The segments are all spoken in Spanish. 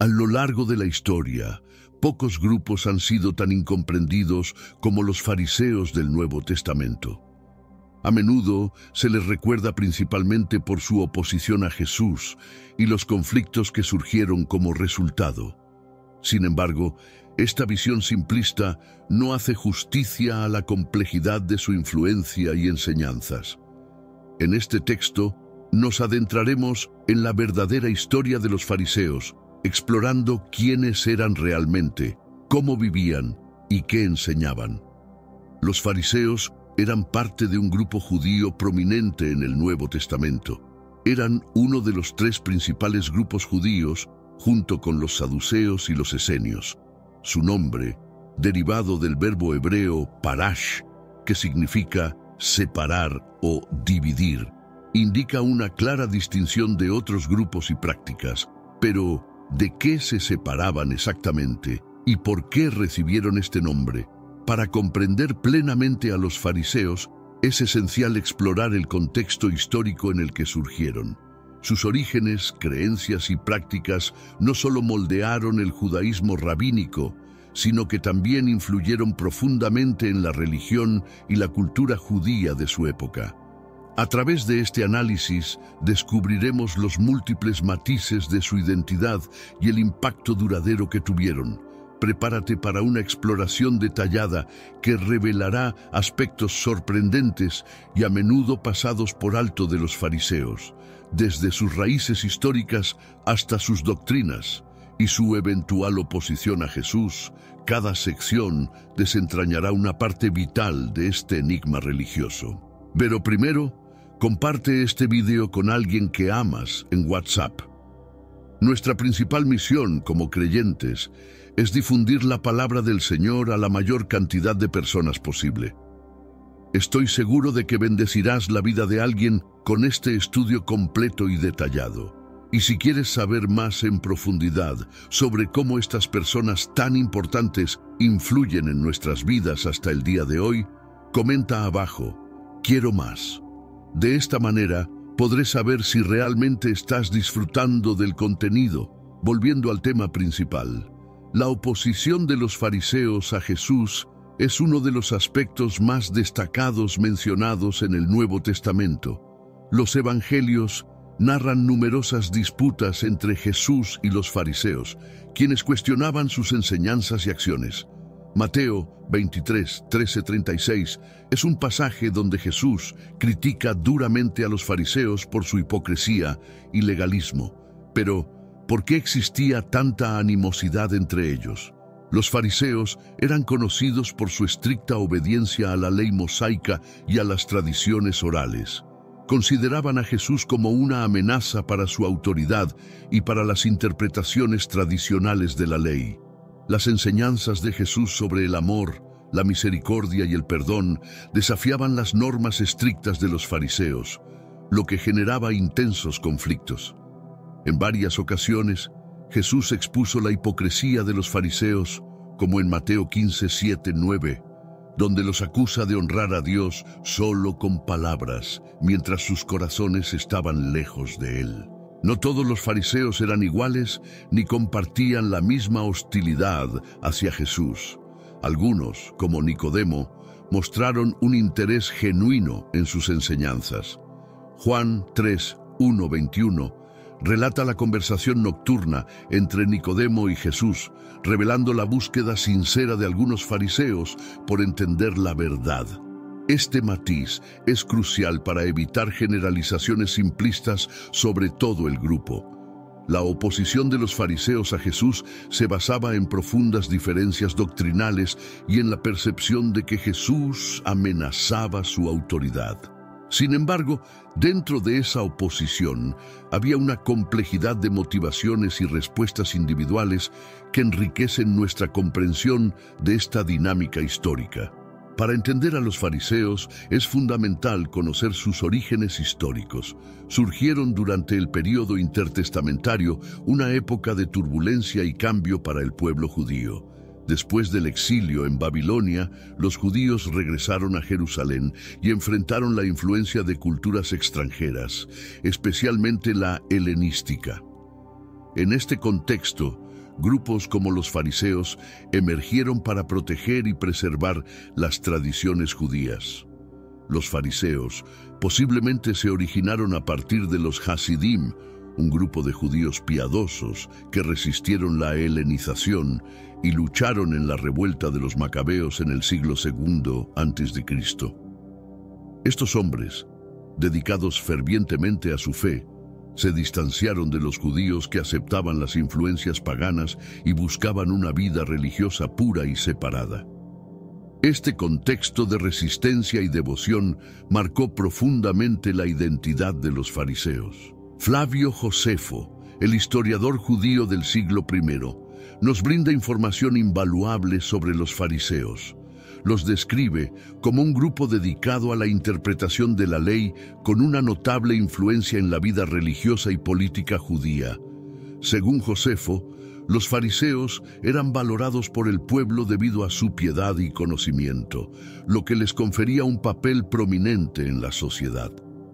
lo largo de la historia, pocos grupos han sido tan incomprendidos como los fariseos del Nuevo Testamento. A menudo se les recuerda principalmente por su oposición a Jesús y los conflictos que surgieron como resultado. Sin embargo, esta visión simplista no hace justicia a la complejidad de su influencia y enseñanzas. En este texto nos adentraremos en la verdadera historia de los fariseos, explorando quiénes eran realmente, cómo vivían y qué enseñaban. Los fariseos eran parte de un grupo judío prominente en el Nuevo Testamento. Eran uno de los tres principales grupos judíos, junto con los saduceos y los esenios. Su nombre, derivado del verbo hebreo parash, que significa separar o dividir, indica una clara distinción de otros grupos y prácticas. Pero, ¿de qué se separaban exactamente y por qué recibieron este nombre? Para comprender plenamente a los fariseos, es esencial explorar el contexto histórico en el que surgieron. Sus orígenes, creencias y prácticas no solo moldearon el judaísmo rabínico, sino que también influyeron profundamente en la religión y la cultura judía de su época. A través de este análisis, descubriremos los múltiples matices de su identidad y el impacto duradero que tuvieron. Prepárate para una exploración detallada que revelará aspectos sorprendentes y a menudo pasados por alto de los fariseos, desde sus raíces históricas hasta sus doctrinas y su eventual oposición a Jesús. Cada sección desentrañará una parte vital de este enigma religioso. Pero primero, comparte este video con alguien que amas en WhatsApp. Nuestra principal misión como creyentes es difundir la palabra del Señor a la mayor cantidad de personas posible. Estoy seguro de que bendecirás la vida de alguien con este estudio completo y detallado. Y si quieres saber más en profundidad sobre cómo estas personas tan importantes influyen en nuestras vidas hasta el día de hoy, comenta abajo, quiero más. De esta manera, podré saber si realmente estás disfrutando del contenido. Volviendo al tema principal, la oposición de los fariseos a Jesús es uno de los aspectos más destacados mencionados en el Nuevo Testamento. Los evangelios narran numerosas disputas entre Jesús y los fariseos, quienes cuestionaban sus enseñanzas y acciones. Mateo 23, 13-36 es un pasaje donde Jesús critica duramente a los fariseos por su hipocresía y legalismo. Pero, ¿por qué existía tanta animosidad entre ellos? Los fariseos eran conocidos por su estricta obediencia a la ley mosaica y a las tradiciones orales. Consideraban a Jesús como una amenaza para su autoridad y para las interpretaciones tradicionales de la ley. Las enseñanzas de Jesús sobre el amor, la misericordia y el perdón desafiaban las normas estrictas de los fariseos, lo que generaba intensos conflictos. En varias ocasiones, Jesús expuso la hipocresía de los fariseos, como en Mateo 15, 7, 9, donde los acusa de honrar a Dios solo con palabras, mientras sus corazones estaban lejos de Él. No todos los fariseos eran iguales ni compartían la misma hostilidad hacia Jesús. Algunos, como Nicodemo, mostraron un interés genuino en sus enseñanzas. Juan 3, 1, 21 relata la conversación nocturna entre Nicodemo y Jesús, revelando la búsqueda sincera de algunos fariseos por entender la verdad. Este matiz es crucial para evitar generalizaciones simplistas sobre todo el grupo. La oposición de los fariseos a Jesús se basaba en profundas diferencias doctrinales y en la percepción de que Jesús amenazaba su autoridad. Sin embargo, dentro de esa oposición había una complejidad de motivaciones y respuestas individuales que enriquecen nuestra comprensión de esta dinámica histórica. Para entender a los fariseos es fundamental conocer sus orígenes históricos. Surgieron durante el período intertestamentario, una época de turbulencia y cambio para el pueblo judío. Después del exilio en Babilonia, los judíos regresaron a Jerusalén y enfrentaron la influencia de culturas extranjeras, especialmente la helenística. En este contexto, grupos como los fariseos emergieron para proteger y preservar las tradiciones judías. Los fariseos posiblemente se originaron a partir de los Hasidim, un grupo de judíos piadosos que resistieron la helenización y lucharon en la revuelta de los macabeos en el siglo II a.C. Estos hombres, dedicados fervientemente a su fe, se distanciaron de los judíos que aceptaban las influencias paganas y buscaban una vida religiosa pura y separada. Este contexto de resistencia y devoción marcó profundamente la identidad de los fariseos. Flavio Josefo, el historiador judío del siglo I, nos brinda información invaluable sobre los fariseos. Los describe como un grupo dedicado a la interpretación de la ley con una notable influencia en la vida religiosa y política judía. Según Josefo, los fariseos eran valorados por el pueblo debido a su piedad y conocimiento, lo que les confería un papel prominente en la sociedad.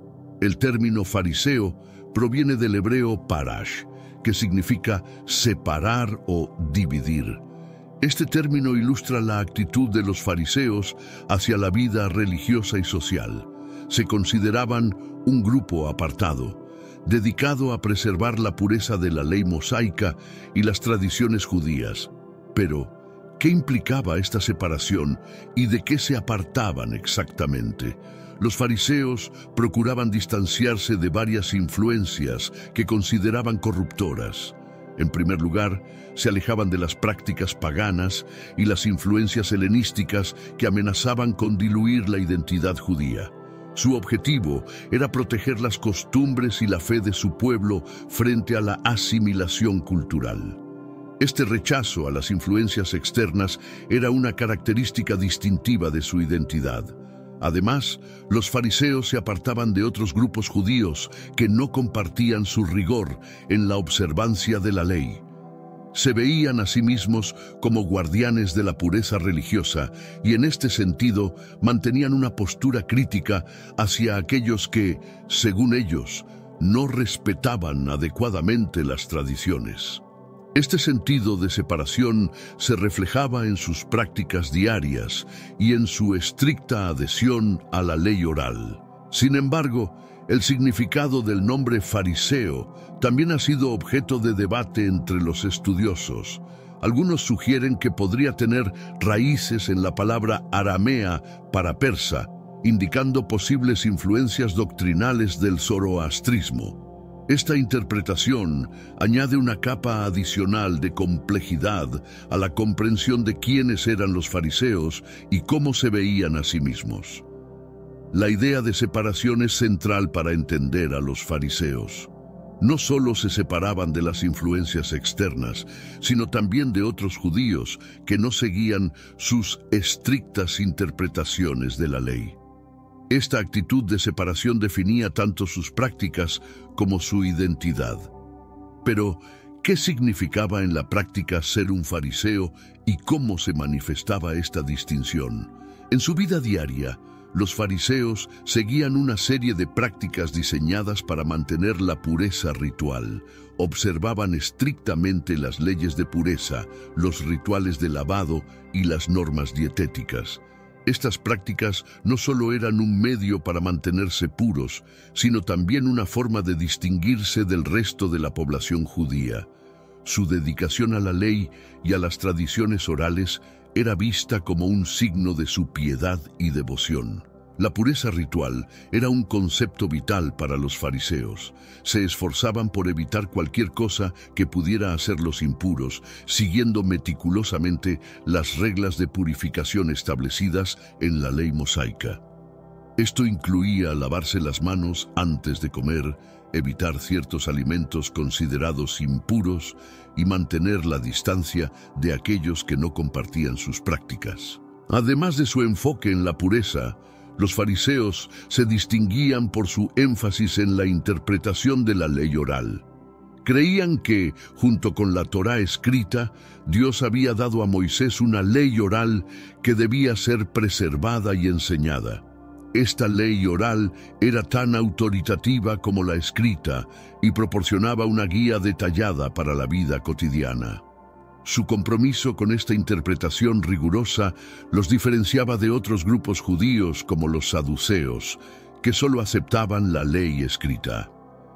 El término fariseo proviene del hebreo parash, que significa separar o dividir. Este término ilustra la actitud de los fariseos hacia la vida religiosa y social. Se consideraban un grupo apartado, dedicado a preservar la pureza de la ley mosaica y las tradiciones judías. Pero, ¿qué implicaba esta separación y de qué se apartaban exactamente? Los fariseos procuraban distanciarse de varias influencias que consideraban corruptoras. En primer lugar, se alejaban de las prácticas paganas y las influencias helenísticas que amenazaban con diluir la identidad judía. Su objetivo era proteger las costumbres y la fe de su pueblo frente a la asimilación cultural. Este rechazo a las influencias externas era una característica distintiva de su identidad. Además, los fariseos se apartaban de otros grupos judíos que no compartían su rigor en la observancia de la ley. Se veían a sí mismos como guardianes de la pureza religiosa y en este sentido mantenían una postura crítica hacia aquellos que, según ellos, no respetaban adecuadamente las tradiciones. Este sentido de separación se reflejaba en sus prácticas diarias y en su estricta adhesión a la ley oral. Sin embargo, el significado del nombre fariseo también ha sido objeto de debate entre los estudiosos. Algunos sugieren que podría tener raíces en la palabra aramea para persa, indicando posibles influencias doctrinales del zoroastrismo. Esta interpretación añade una capa adicional de complejidad a la comprensión de quiénes eran los fariseos y cómo se veían a sí mismos. La idea de separación es central para entender a los fariseos. No solo se separaban de las influencias externas, sino también de otros judíos que no seguían sus estrictas interpretaciones de la ley. Esta actitud de separación definía tanto sus prácticas como su identidad. Pero, ¿qué significaba en la práctica ser un fariseo y cómo se manifestaba esta distinción? En su vida diaria, los fariseos seguían una serie de prácticas diseñadas para mantener la pureza ritual. Observaban estrictamente las leyes de pureza, los rituales de lavado y las normas dietéticas. Estas prácticas no solo eran un medio para mantenerse puros, sino también una forma de distinguirse del resto de la población judía. Su dedicación a la ley y a las tradiciones orales era vista como un signo de su piedad y devoción. La pureza ritual era un concepto vital para los fariseos. Se esforzaban por evitar cualquier cosa que pudiera hacerlos impuros, siguiendo meticulosamente las reglas de purificación establecidas en la ley mosaica. Esto incluía lavarse las manos antes de comer, evitar ciertos alimentos considerados impuros y mantener la distancia de aquellos que no compartían sus prácticas. Además de su enfoque en la pureza, los fariseos se distinguían por su énfasis en la interpretación de la ley oral. Creían que, junto con la Torá escrita, Dios había dado a Moisés una ley oral que debía ser preservada y enseñada. Esta ley oral era tan autoritativa como la escrita y proporcionaba una guía detallada para la vida cotidiana. Su compromiso con esta interpretación rigurosa los diferenciaba de otros grupos judíos como los saduceos, que solo aceptaban la ley escrita.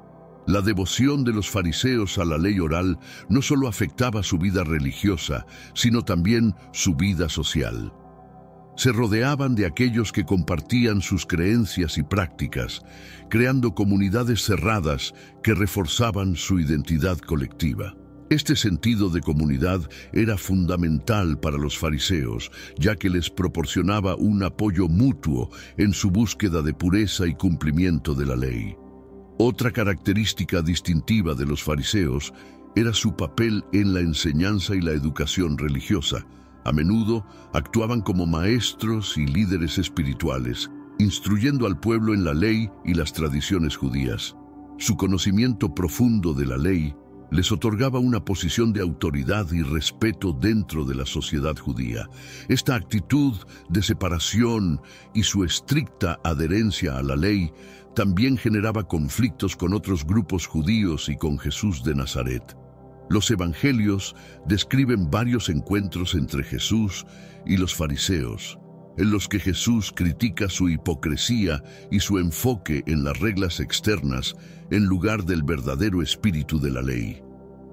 La devoción de los fariseos a la ley oral no solo afectaba su vida religiosa, sino también su vida social. Se rodeaban de aquellos que compartían sus creencias y prácticas, creando comunidades cerradas que reforzaban su identidad colectiva. Este sentido de comunidad era fundamental para los fariseos, ya que les proporcionaba un apoyo mutuo en su búsqueda de pureza y cumplimiento de la ley. Otra característica distintiva de los fariseos era su papel en la enseñanza y la educación religiosa. A menudo actuaban como maestros y líderes espirituales, instruyendo al pueblo en la ley y las tradiciones judías. Su conocimiento profundo de la ley les otorgaba una posición de autoridad y respeto dentro de la sociedad judía. Esta actitud de separación y su estricta adherencia a la ley también generaba conflictos con otros grupos judíos y con Jesús de Nazaret. Los evangelios describen varios encuentros entre Jesús y los fariseos, en los que Jesús critica su hipocresía y su enfoque en las reglas externas en lugar del verdadero espíritu de la ley.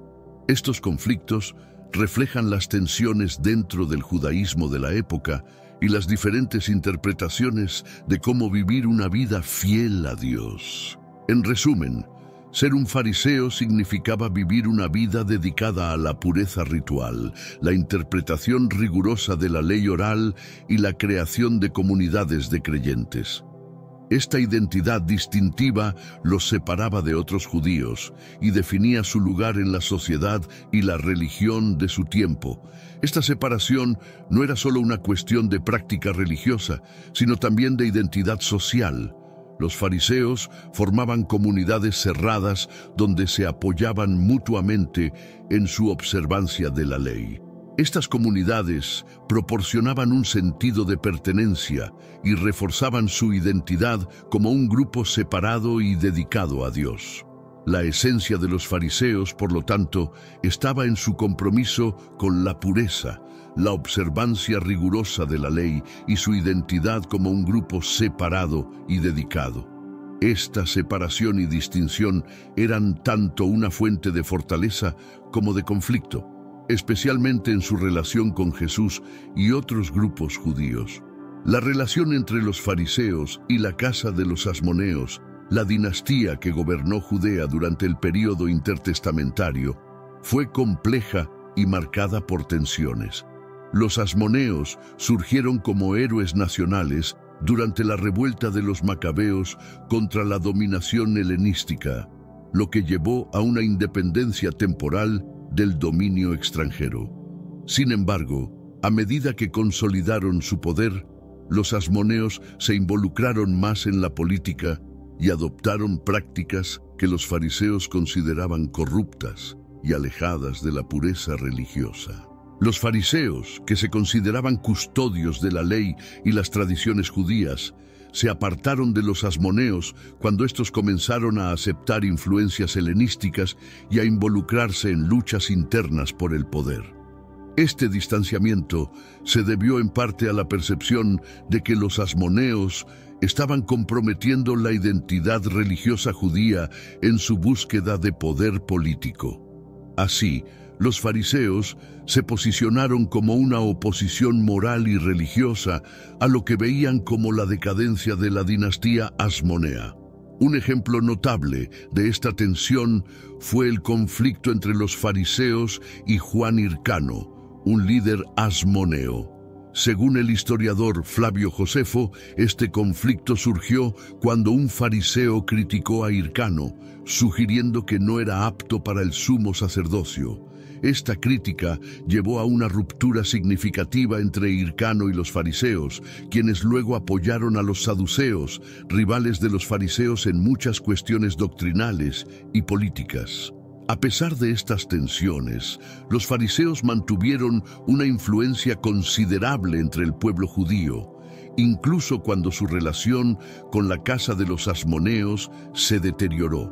Estos conflictos reflejan las tensiones dentro del judaísmo de la época y las diferentes interpretaciones de cómo vivir una vida fiel a Dios. En resumen, ser un fariseo significaba vivir una vida dedicada a la pureza ritual, la interpretación rigurosa de la ley oral y la creación de comunidades de creyentes. Esta identidad distintiva los separaba de otros judíos y definía su lugar en la sociedad y la religión de su tiempo. Esta separación no era solo una cuestión de práctica religiosa, sino también de identidad social. Los fariseos formaban comunidades cerradas donde se apoyaban mutuamente en su observancia de la ley. Estas comunidades proporcionaban un sentido de pertenencia y reforzaban su identidad como un grupo separado y dedicado a Dios. La esencia de los fariseos, por lo tanto, estaba en su compromiso con la pureza, la observancia rigurosa de la ley y su identidad como un grupo separado y dedicado. Esta separación y distinción eran tanto una fuente de fortaleza como de conflicto, especialmente en su relación con Jesús y otros grupos judíos. La relación entre los fariseos y la casa de los asmoneos, la dinastía que gobernó Judea durante el período intertestamentario, fue compleja y marcada por tensiones. Los asmoneos surgieron como héroes nacionales durante la revuelta de los macabeos contra la dominación helenística, lo que llevó a una independencia temporal del dominio extranjero. Sin embargo, a medida que consolidaron su poder, los asmoneos se involucraron más en la política y adoptaron prácticas que los fariseos consideraban corruptas y alejadas de la pureza religiosa. Los fariseos, que se consideraban custodios de la ley y las tradiciones judías, se apartaron de los asmoneos cuando estos comenzaron a aceptar influencias helenísticas y a involucrarse en luchas internas por el poder. Este distanciamiento se debió en parte a la percepción de que los asmoneos estaban comprometiendo la identidad religiosa judía en su búsqueda de poder político. Así, los fariseos se posicionaron como una oposición moral y religiosa a lo que veían como la decadencia de la dinastía asmonea. Un ejemplo notable de esta tensión fue el conflicto entre los fariseos y Juan Hircano, un líder asmoneo. Según el historiador Flavio Josefo, este conflicto surgió cuando un fariseo criticó a Hircano, sugiriendo que no era apto para el sumo sacerdocio. Esta crítica llevó a una ruptura significativa entre Hircano y los fariseos, quienes luego apoyaron a los saduceos, rivales de los fariseos en muchas cuestiones doctrinales y políticas. A pesar de estas tensiones, los fariseos mantuvieron una influencia considerable entre el pueblo judío, incluso cuando su relación con la casa de los asmoneos se deterioró.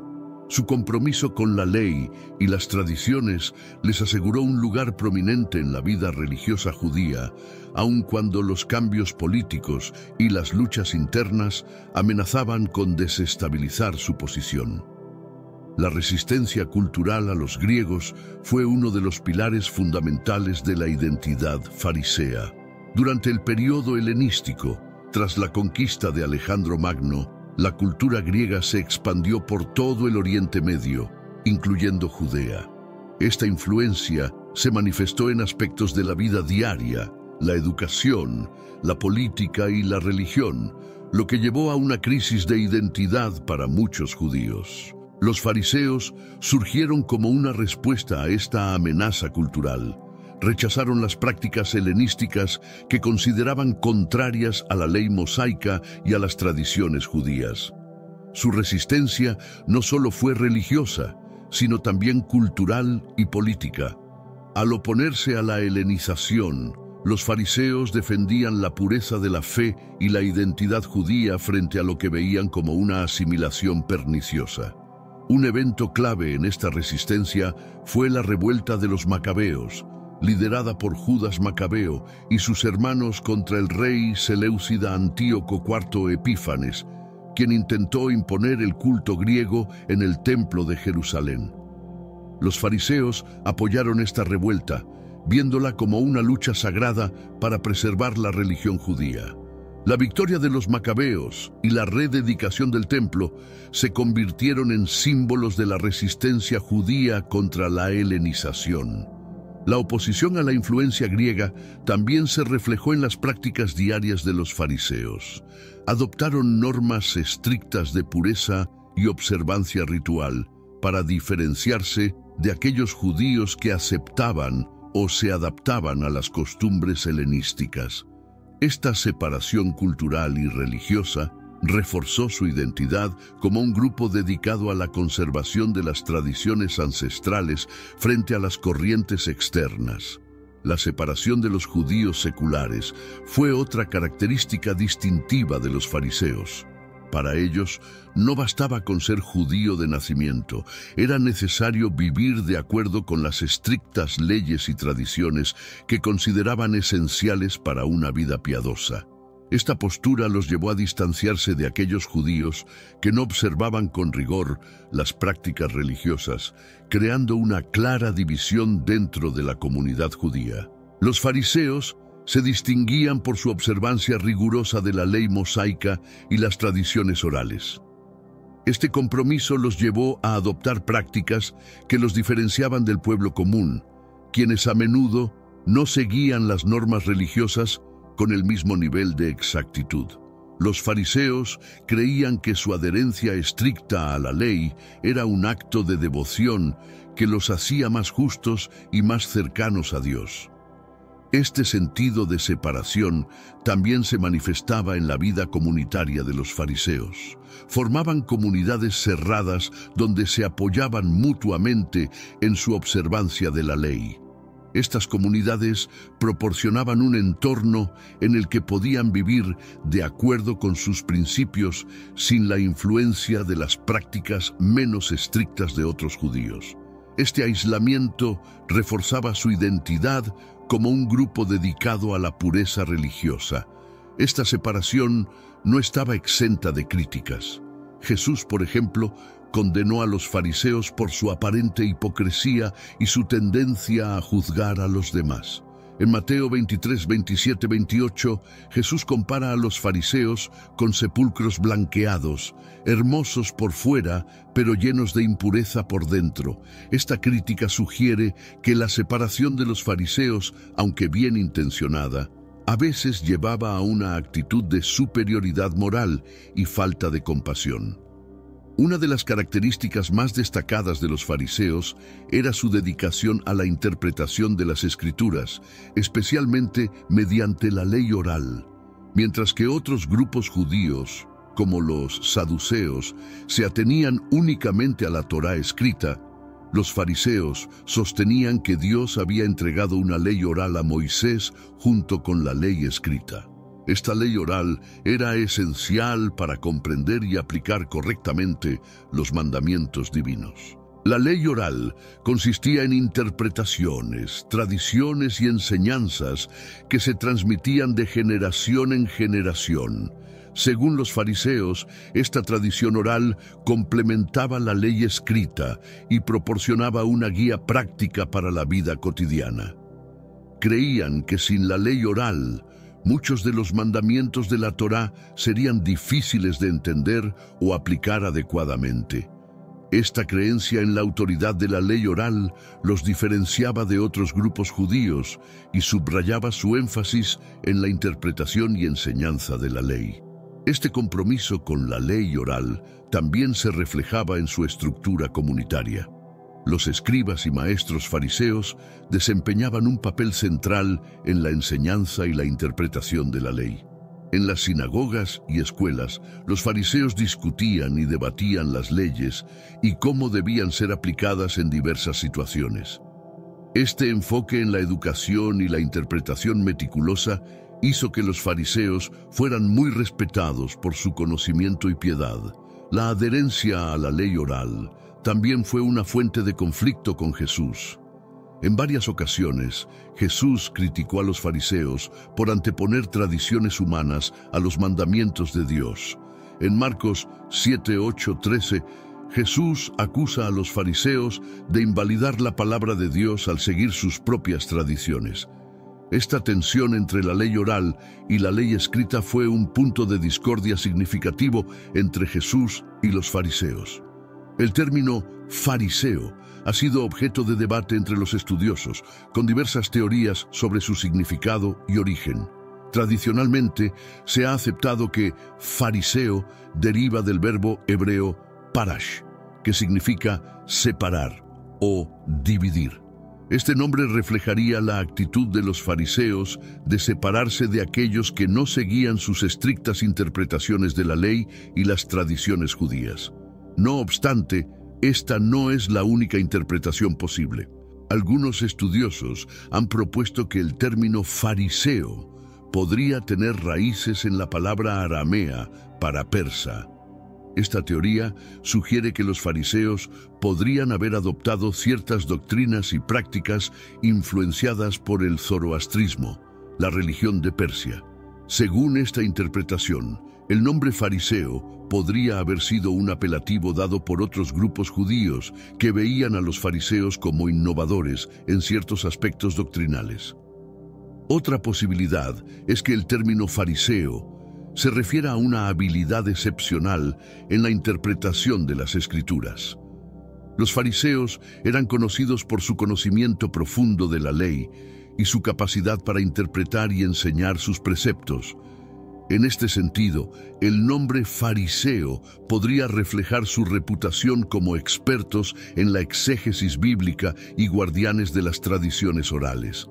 Su compromiso con la ley y las tradiciones les aseguró un lugar prominente en la vida religiosa judía, aun cuando los cambios políticos y las luchas internas amenazaban con desestabilizar su posición. La resistencia cultural a los griegos fue uno de los pilares fundamentales de la identidad farisea. Durante el período helenístico, tras la conquista de Alejandro Magno, la cultura griega se expandió por todo el Oriente Medio, incluyendo Judea. Esta influencia se manifestó en aspectos de la vida diaria, la educación, la política y la religión, lo que llevó a una crisis de identidad para muchos judíos. Los fariseos surgieron como una respuesta a esta amenaza cultural. Rechazaron las prácticas helenísticas que consideraban contrarias a la ley mosaica y a las tradiciones judías. Su resistencia no solo fue religiosa, sino también cultural y política. Al oponerse a la helenización, los fariseos defendían la pureza de la fe y la identidad judía frente a lo que veían como una asimilación perniciosa. Un evento clave en esta resistencia fue la revuelta de los macabeos, liderada por Judas Macabeo y sus hermanos contra el rey seleucida Antíoco IV Epífanes, quien intentó imponer el culto griego en el templo de Jerusalén. Los fariseos apoyaron esta revuelta, viéndola como una lucha sagrada para preservar la religión judía. La victoria de los macabeos y la rededicación del templo se convirtieron en símbolos de la resistencia judía contra la helenización. La oposición a la influencia griega también se reflejó en las prácticas diarias de los fariseos. Adoptaron normas estrictas de pureza y observancia ritual para diferenciarse de aquellos judíos que aceptaban o se adaptaban a las costumbres helenísticas. Esta separación cultural y religiosa reforzó su identidad como un grupo dedicado a la conservación de las tradiciones ancestrales frente a las corrientes externas. La separación de los judíos seculares fue otra característica distintiva de los fariseos. Para ellos, no bastaba con ser judío de nacimiento, era necesario vivir de acuerdo con las estrictas leyes y tradiciones que consideraban esenciales para una vida piadosa. Esta postura los llevó a distanciarse de aquellos judíos que no observaban con rigor las prácticas religiosas, creando una clara división dentro de la comunidad judía. Los fariseos se distinguían por su observancia rigurosa de la ley mosaica y las tradiciones orales. Este compromiso los llevó a adoptar prácticas que los diferenciaban del pueblo común, quienes a menudo no seguían las normas religiosas con el mismo nivel de exactitud. Los fariseos creían que su adherencia estricta a la ley era un acto de devoción que los hacía más justos y más cercanos a Dios. Este sentido de separación también se manifestaba en la vida comunitaria de los fariseos. Formaban comunidades cerradas donde se apoyaban mutuamente en su observancia de la ley. Estas comunidades proporcionaban un entorno en el que podían vivir de acuerdo con sus principios sin la influencia de las prácticas menos estrictas de otros judíos. Este aislamiento reforzaba su identidad como un grupo dedicado a la pureza religiosa. Esta separación no estaba exenta de críticas. Jesús, por ejemplo, condenó a los fariseos por su aparente hipocresía y su tendencia a juzgar a los demás. En Mateo 23, 27, 28, Jesús compara a los fariseos con sepulcros blanqueados, hermosos por fuera, pero llenos de impureza por dentro. Esta crítica sugiere que la separación de los fariseos, aunque bien intencionada, a veces llevaba a una actitud de superioridad moral y falta de compasión. Una de las características más destacadas de los fariseos era su dedicación a la interpretación de las Escrituras, especialmente mediante la ley oral, mientras que otros grupos judíos, como los saduceos, se atenían únicamente a la Torá escrita. Los fariseos sostenían que Dios había entregado una ley oral a Moisés junto con la ley escrita. Esta ley oral era esencial para comprender y aplicar correctamente los mandamientos divinos. La ley oral consistía en interpretaciones, tradiciones y enseñanzas que se transmitían de generación en generación. Según los fariseos, esta tradición oral complementaba la ley escrita y proporcionaba una guía práctica para la vida cotidiana. Creían que sin la ley oral, muchos de los mandamientos de la Torá serían difíciles de entender o aplicar adecuadamente. Esta creencia en la autoridad de la ley oral los diferenciaba de otros grupos judíos y subrayaba su énfasis en la interpretación y enseñanza de la ley. Este compromiso con la ley oral también se reflejaba en su estructura comunitaria. Los escribas y maestros fariseos desempeñaban un papel central en la enseñanza y la interpretación de la ley. En las sinagogas y escuelas, los fariseos discutían y debatían las leyes y cómo debían ser aplicadas en diversas situaciones. Este enfoque en la educación y la interpretación meticulosa hizo que los fariseos fueran muy respetados por su conocimiento y piedad. La adherencia a la ley oral también fue una fuente de conflicto con Jesús. En varias ocasiones, Jesús criticó a los fariseos por anteponer tradiciones humanas a los mandamientos de Dios. En Marcos 7, 8, 13, Jesús acusa a los fariseos de invalidar la palabra de Dios al seguir sus propias tradiciones. Esta tensión entre la ley oral y la ley escrita fue un punto de discordia significativo entre Jesús y los fariseos. El término fariseo ha sido objeto de debate entre los estudiosos, con diversas teorías sobre su significado y origen. Tradicionalmente, se ha aceptado que fariseo deriva del verbo hebreo parash, que significa separar o dividir. Este nombre reflejaría la actitud de los fariseos de separarse de aquellos que no seguían sus estrictas interpretaciones de la ley y las tradiciones judías. No obstante, esta no es la única interpretación posible. Algunos estudiosos han propuesto que el término fariseo podría tener raíces en la palabra aramea para persa. Esta teoría sugiere que los fariseos podrían haber adoptado ciertas doctrinas y prácticas influenciadas por el zoroastrismo, la religión de Persia. Según esta interpretación, el nombre fariseo podría haber sido un apelativo dado por otros grupos judíos que veían a los fariseos como innovadores en ciertos aspectos doctrinales. Otra posibilidad es que el término fariseo se refiere a una habilidad excepcional en la interpretación de las Escrituras. Los fariseos eran conocidos por su conocimiento profundo de la ley y su capacidad para interpretar y enseñar sus preceptos. En este sentido, el nombre fariseo podría reflejar su reputación como expertos en la exégesis bíblica y guardianes de las tradiciones orales.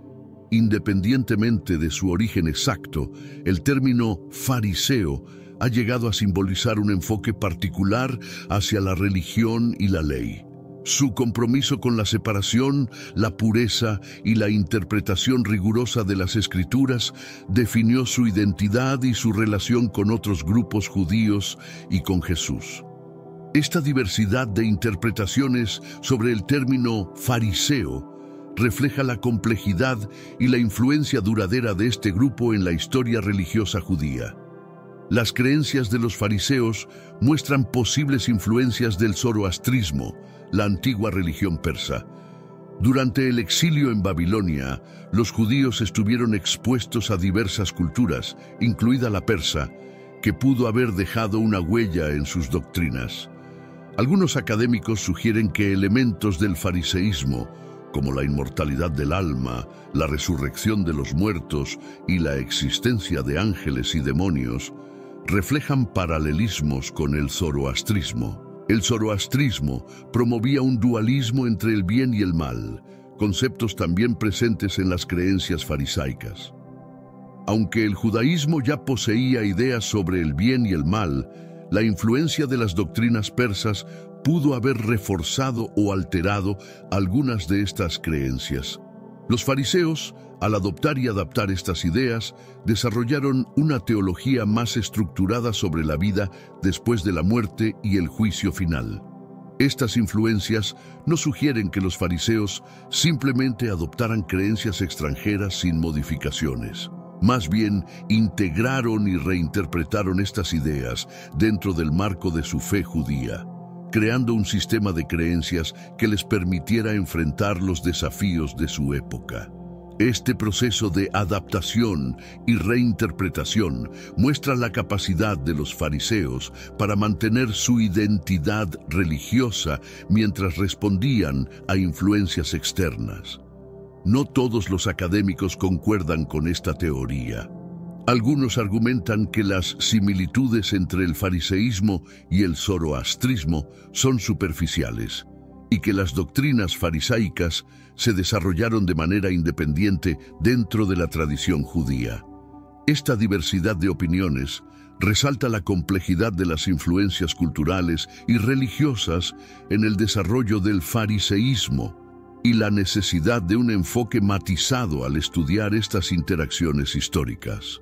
Independientemente de su origen exacto, el término fariseo ha llegado a simbolizar un enfoque particular hacia la religión y la ley. Su compromiso con la separación, la pureza y la interpretación rigurosa de las Escrituras definió su identidad y su relación con otros grupos judíos y con Jesús. Esta diversidad de interpretaciones sobre el término fariseo refleja la complejidad y la influencia duradera de este grupo en la historia religiosa judía. Las creencias de los fariseos muestran posibles influencias del zoroastrismo, la antigua religión persa. Durante el exilio en Babilonia, los judíos estuvieron expuestos a diversas culturas, incluida la persa, que pudo haber dejado una huella en sus doctrinas. Algunos académicos sugieren que elementos del fariseísmo, como la inmortalidad del alma, la resurrección de los muertos y la existencia de ángeles y demonios, reflejan paralelismos con el zoroastrismo. El zoroastrismo promovía un dualismo entre el bien y el mal, conceptos también presentes en las creencias farisaicas. Aunque el judaísmo ya poseía ideas sobre el bien y el mal, la influencia de las doctrinas persas pudo haber reforzado o alterado algunas de estas creencias. Los fariseos, al adoptar y adaptar estas ideas, desarrollaron una teología más estructurada sobre la vida después de la muerte y el juicio final. Estas influencias no sugieren que los fariseos simplemente adoptaran creencias extranjeras sin modificaciones. Más bien, integraron y reinterpretaron estas ideas dentro del marco de su fe judía, creando un sistema de creencias que les permitiera enfrentar los desafíos de su época. Este proceso de adaptación y reinterpretación muestra la capacidad de los fariseos para mantener su identidad religiosa mientras respondían a influencias externas. No todos los académicos concuerdan con esta teoría. Algunos argumentan que las similitudes entre el fariseísmo y el zoroastrismo son superficiales y que las doctrinas farisaicas se desarrollaron de manera independiente dentro de la tradición judía. Esta diversidad de opiniones resalta la complejidad de las influencias culturales y religiosas en el desarrollo del fariseísmo y la necesidad de un enfoque matizado al estudiar estas interacciones históricas.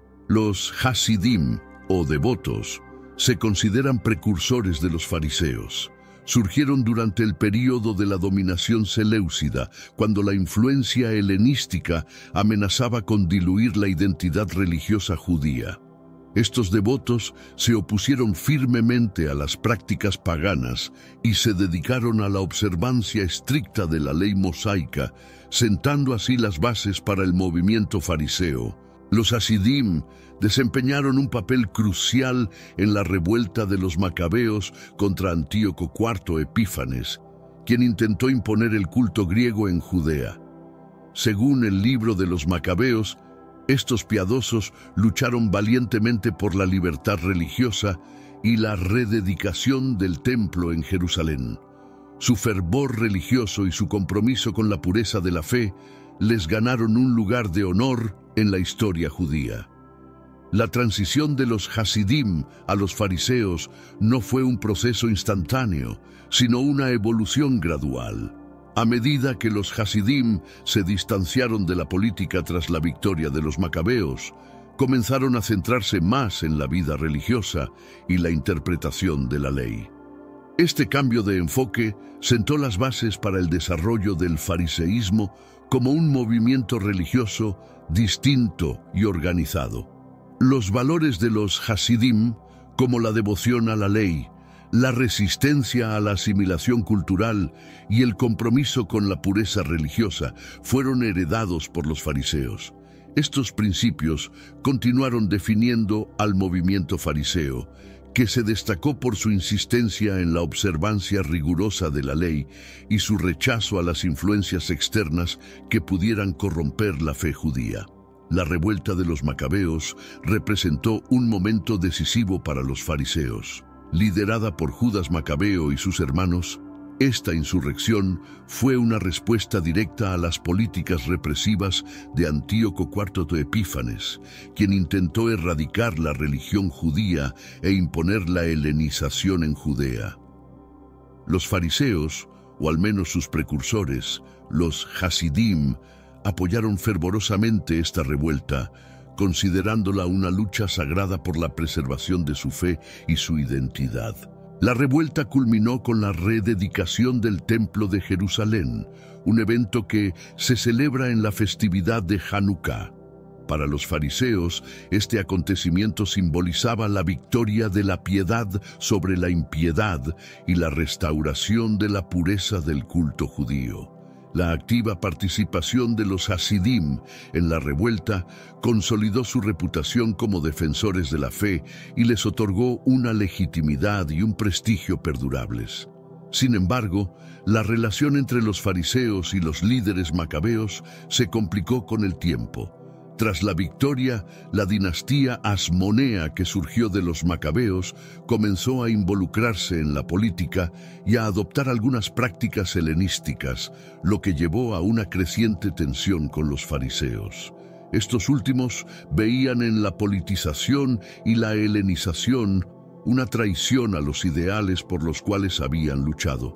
Los hasidim, o devotos, se consideran precursores de los fariseos. Surgieron durante el período de la dominación seleucida, cuando la influencia helenística amenazaba con diluir la identidad religiosa judía. Estos devotos se opusieron firmemente a las prácticas paganas y se dedicaron a la observancia estricta de la ley mosaica, sentando así las bases para el movimiento fariseo. Los hasidim desempeñaron un papel crucial en la revuelta de los macabeos contra Antíoco IV Epífanes, quien intentó imponer el culto griego en Judea. Según el libro de los Macabeos, estos piadosos lucharon valientemente por la libertad religiosa y la rededicación del templo en Jerusalén. Su fervor religioso y su compromiso con la pureza de la fe les ganaron un lugar de honor en la historia judía. La transición de los hasidim a los fariseos no fue un proceso instantáneo, sino una evolución gradual. A medida que los hasidim se distanciaron de la política tras la victoria de los macabeos, comenzaron a centrarse más en la vida religiosa y la interpretación de la ley. Este cambio de enfoque sentó las bases para el desarrollo del fariseísmo como un movimiento religioso distinto y organizado. Los valores de los hasidim, como la devoción a la ley, la resistencia a la asimilación cultural y el compromiso con la pureza religiosa, fueron heredados por los fariseos. Estos principios continuaron definiendo al movimiento fariseo, que se destacó por su insistencia en la observancia rigurosa de la ley y su rechazo a las influencias externas que pudieran corromper la fe judía. La revuelta de los macabeos representó un momento decisivo para los fariseos. Liderada por Judas Macabeo y sus hermanos, esta insurrección fue una respuesta directa a las políticas represivas de Antíoco IV Epífanes, quien intentó erradicar la religión judía e imponer la helenización en Judea. Los fariseos, o al menos sus precursores, los hasidim, apoyaron fervorosamente esta revuelta, considerándola una lucha sagrada por la preservación de su fe y su identidad. La revuelta culminó con la rededicación del Templo de Jerusalén, un evento que se celebra en la festividad de Hanukkah. Para los fariseos, este acontecimiento simbolizaba la victoria de la piedad sobre la impiedad y la restauración de la pureza del culto judío. La activa participación de los hasidim en la revuelta consolidó su reputación como defensores de la fe y les otorgó una legitimidad y un prestigio perdurables. Sin embargo, la relación entre los fariseos y los líderes macabeos se complicó con el tiempo. Tras la victoria, la dinastía asmonea que surgió de los macabeos comenzó a involucrarse en la política y a adoptar algunas prácticas helenísticas, lo que llevó a una creciente tensión con los fariseos. Estos últimos veían en la politización y la helenización una traición a los ideales por los cuales habían luchado.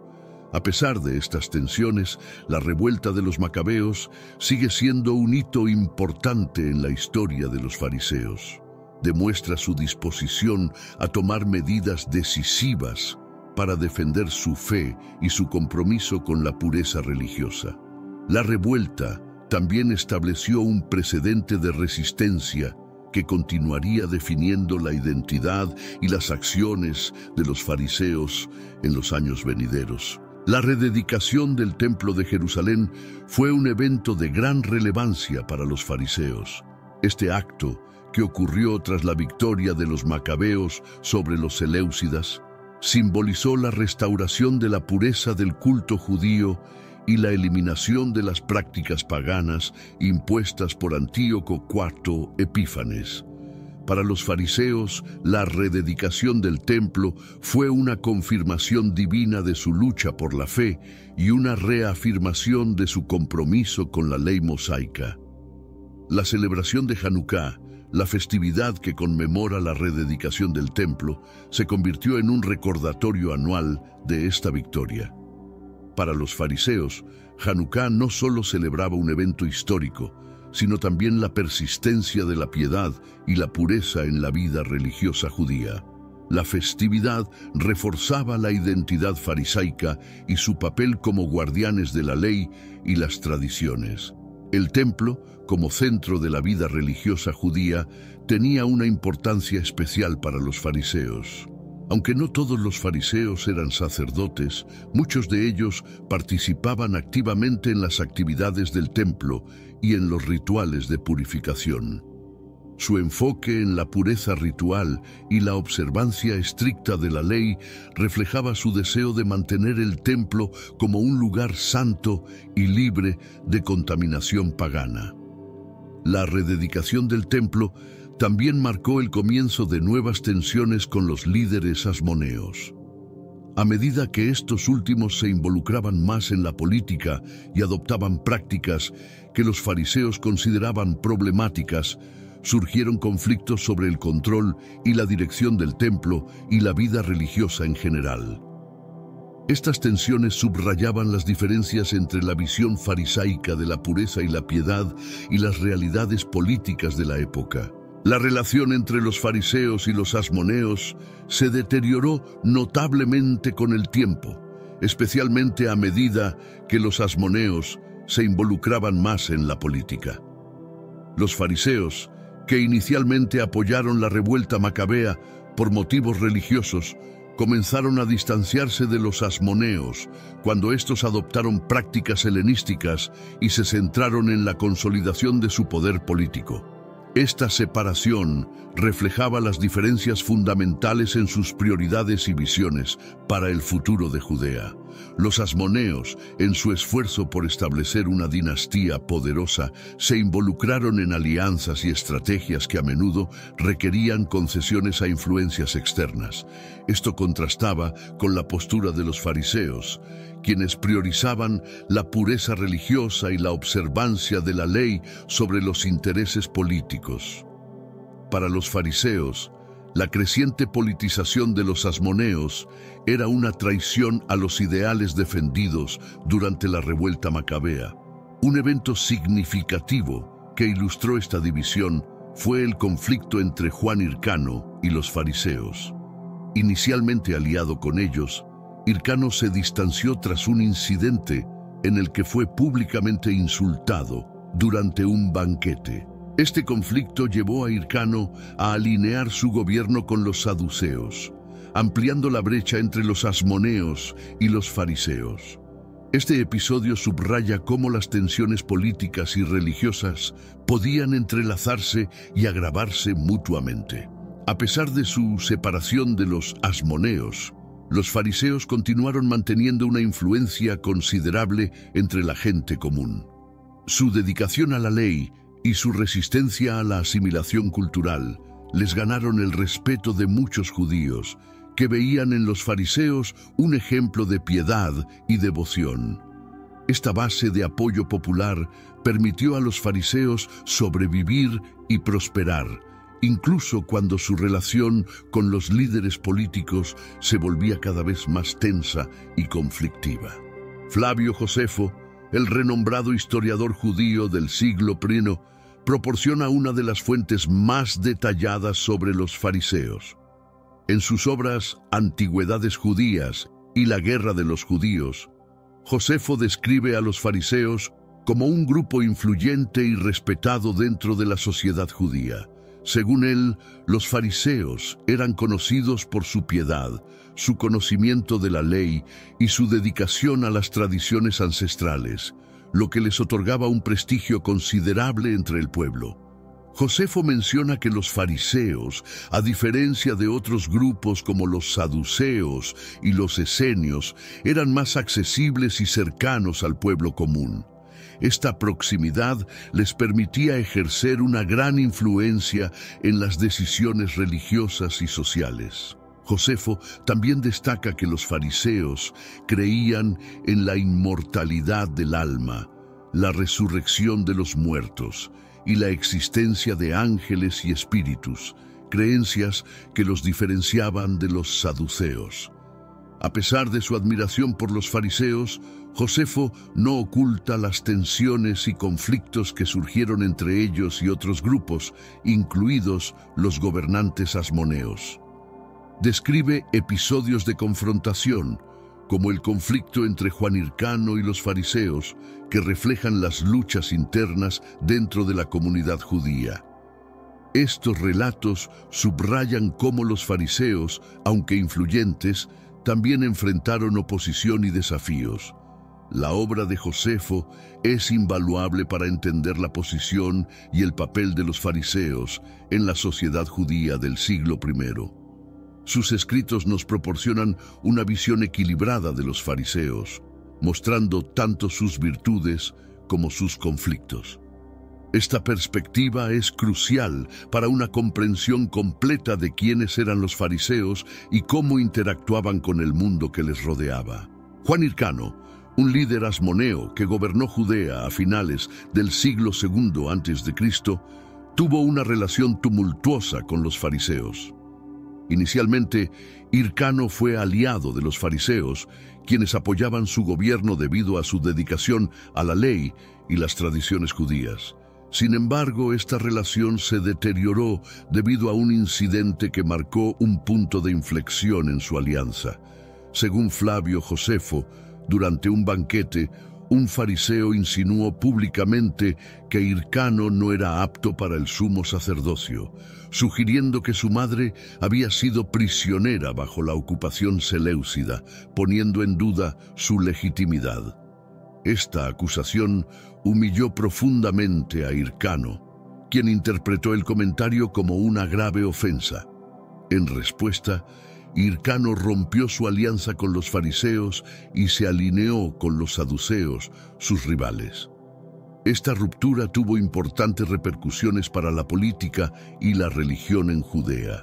A pesar de estas tensiones, la revuelta de los macabeos sigue siendo un hito importante en la historia de los fariseos. Demuestra su disposición a tomar medidas decisivas para defender su fe y su compromiso con la pureza religiosa. La revuelta también estableció un precedente de resistencia que continuaría definiendo la identidad y las acciones de los fariseos en los años venideros. La rededicación del Templo de Jerusalén fue un evento de gran relevancia para los fariseos. Este acto, que ocurrió tras la victoria de los macabeos sobre los seleucidas, simbolizó la restauración de la pureza del culto judío y la eliminación de las prácticas paganas impuestas por Antíoco IV Epífanes. Para los fariseos, la rededicación del templo fue una confirmación divina de su lucha por la fe y una reafirmación de su compromiso con la ley mosaica. La celebración de Hanukkah, la festividad que conmemora la rededicación del templo, se convirtió en un recordatorio anual de esta victoria. Para los fariseos, Hanukkah no solo celebraba un evento histórico, sino también la persistencia de la piedad y la pureza en la vida religiosa judía. La festividad reforzaba la identidad farisaica y su papel como guardianes de la ley y las tradiciones. El templo, como centro de la vida religiosa judía, tenía una importancia especial para los fariseos. Aunque no todos los fariseos eran sacerdotes, muchos de ellos participaban activamente en las actividades del templo y en los rituales de purificación. Su enfoque en la pureza ritual y la observancia estricta de la ley reflejaba su deseo de mantener el templo como un lugar santo y libre de contaminación pagana. La rededicación del templo también marcó el comienzo de nuevas tensiones con los líderes asmoneos. A medida que estos últimos se involucraban más en la política y adoptaban prácticas que los fariseos consideraban problemáticas, surgieron conflictos sobre el control y la dirección del templo y la vida religiosa en general. Estas tensiones subrayaban las diferencias entre la visión farisaica de la pureza y la piedad y las realidades políticas de la época. La relación entre los fariseos y los asmoneos se deterioró notablemente con el tiempo, especialmente a medida que los asmoneos se involucraban más en la política. Los fariseos, que inicialmente apoyaron la revuelta macabea por motivos religiosos, comenzaron a distanciarse de los asmoneos cuando estos adoptaron prácticas helenísticas y se centraron en la consolidación de su poder político. Esta separación reflejaba las diferencias fundamentales en sus prioridades y visiones para el futuro de Judea. Los asmoneos, en su esfuerzo por establecer una dinastía poderosa, se involucraron en alianzas y estrategias que a menudo requerían concesiones a influencias externas. Esto contrastaba con la postura de los fariseos, quienes priorizaban la pureza religiosa y la observancia de la ley sobre los intereses políticos. Para los fariseos, la creciente politización de los asmoneos era una traición a los ideales defendidos durante la revuelta macabea. Un evento significativo que ilustró esta división fue el conflicto entre Juan Hircano y los fariseos. Inicialmente aliado con ellos, Hircano se distanció tras un incidente en el que fue públicamente insultado durante un banquete. Este conflicto llevó a Hircano a alinear su gobierno con los saduceos, ampliando la brecha entre los asmoneos y los fariseos. Este episodio subraya cómo las tensiones políticas y religiosas podían entrelazarse y agravarse mutuamente. A pesar de su separación de los asmoneos, los fariseos continuaron manteniendo una influencia considerable entre la gente común. Su dedicación a la ley y su resistencia a la asimilación cultural les ganaron el respeto de muchos judíos, que veían en los fariseos un ejemplo de piedad y devoción. Esta base de apoyo popular permitió a los fariseos sobrevivir y prosperar, incluso cuando su relación con los líderes políticos se volvía cada vez más tensa y conflictiva. Flavio Josefo, el renombrado historiador judío del siglo I, proporciona una de las fuentes más detalladas sobre los fariseos. En sus obras Antigüedades judías y La guerra de los judíos, Josefo describe a los fariseos como un grupo influyente y respetado dentro de la sociedad judía. Según él, los fariseos eran conocidos por su piedad, su conocimiento de la ley y su dedicación a las tradiciones ancestrales, lo que les otorgaba un prestigio considerable entre el pueblo. Josefo menciona que los fariseos, a diferencia de otros grupos como los saduceos y los esenios, eran más accesibles y cercanos al pueblo común. Esta proximidad les permitía ejercer una gran influencia en las decisiones religiosas y sociales. Josefo también destaca que los fariseos creían en la inmortalidad del alma, la resurrección de los muertos y la existencia de ángeles y espíritus, creencias que los diferenciaban de los saduceos. A pesar de su admiración por los fariseos, Josefo no oculta las tensiones y conflictos que surgieron entre ellos y otros grupos, incluidos los gobernantes asmoneos. Describe episodios de confrontación, como el conflicto entre Juan Hircano y los fariseos, que reflejan las luchas internas dentro de la comunidad judía. Estos relatos subrayan cómo los fariseos, aunque influyentes, también enfrentaron oposición y desafíos. La obra de Josefo es invaluable para entender la posición y el papel de los fariseos en la sociedad judía del siglo I. Sus escritos nos proporcionan una visión equilibrada de los fariseos, mostrando tanto sus virtudes como sus conflictos. Esta perspectiva es crucial para una comprensión completa de quiénes eran los fariseos y cómo interactuaban con el mundo que les rodeaba. Juan Hircano, un líder asmoneo que gobernó Judea a finales del siglo II a.C., tuvo una relación tumultuosa con los fariseos. Inicialmente, Hircano fue aliado de los fariseos, quienes apoyaban su gobierno debido a su dedicación a la ley y las tradiciones judías. Sin embargo, esta relación se deterioró debido a un incidente que marcó un punto de inflexión en su alianza. Según Flavio Josefo, durante un banquete, un fariseo insinuó públicamente que Hircano no era apto para el sumo sacerdocio, sugiriendo que su madre había sido prisionera bajo la ocupación seleucida, poniendo en duda su legitimidad. Esta acusación humilló profundamente a Hircano, quien interpretó el comentario como una grave ofensa. En respuesta, Hircano rompió su alianza con los fariseos y se alineó con los saduceos, sus rivales. Esta ruptura tuvo importantes repercusiones para la política y la religión en Judea.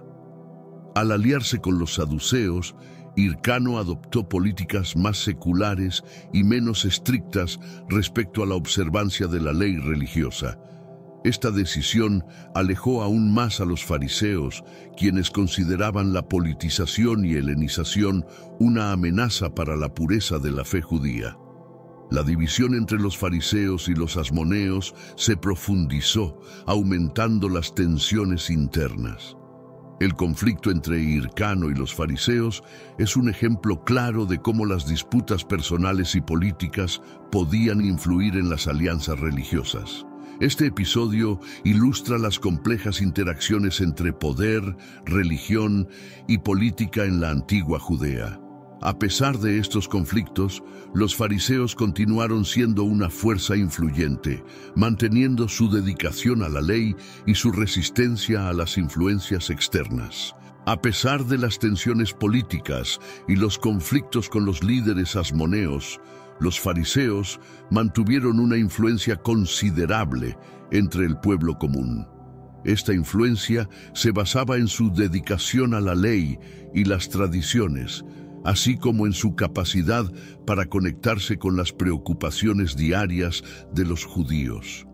Al aliarse con los saduceos, Hircano adoptó políticas más seculares y menos estrictas respecto a la observancia de la ley religiosa. Esta decisión alejó aún más a los fariseos, quienes consideraban la politización y helenización una amenaza para la pureza de la fe judía. La división entre los fariseos y los asmoneos se profundizó, aumentando las tensiones internas. El conflicto entre Hircano y los fariseos es un ejemplo claro de cómo las disputas personales y políticas podían influir en las alianzas religiosas. Este episodio ilustra las complejas interacciones entre poder, religión y política en la antigua Judea. A pesar de estos conflictos, los fariseos continuaron siendo una fuerza influyente, manteniendo su dedicación a la ley y su resistencia a las influencias externas. A pesar de las tensiones políticas y los conflictos con los líderes asmoneos, los fariseos mantuvieron una influencia considerable entre el pueblo común. Esta influencia se basaba en su dedicación a la ley y las tradiciones, así como en su capacidad para conectarse con las preocupaciones diarias de los judíos.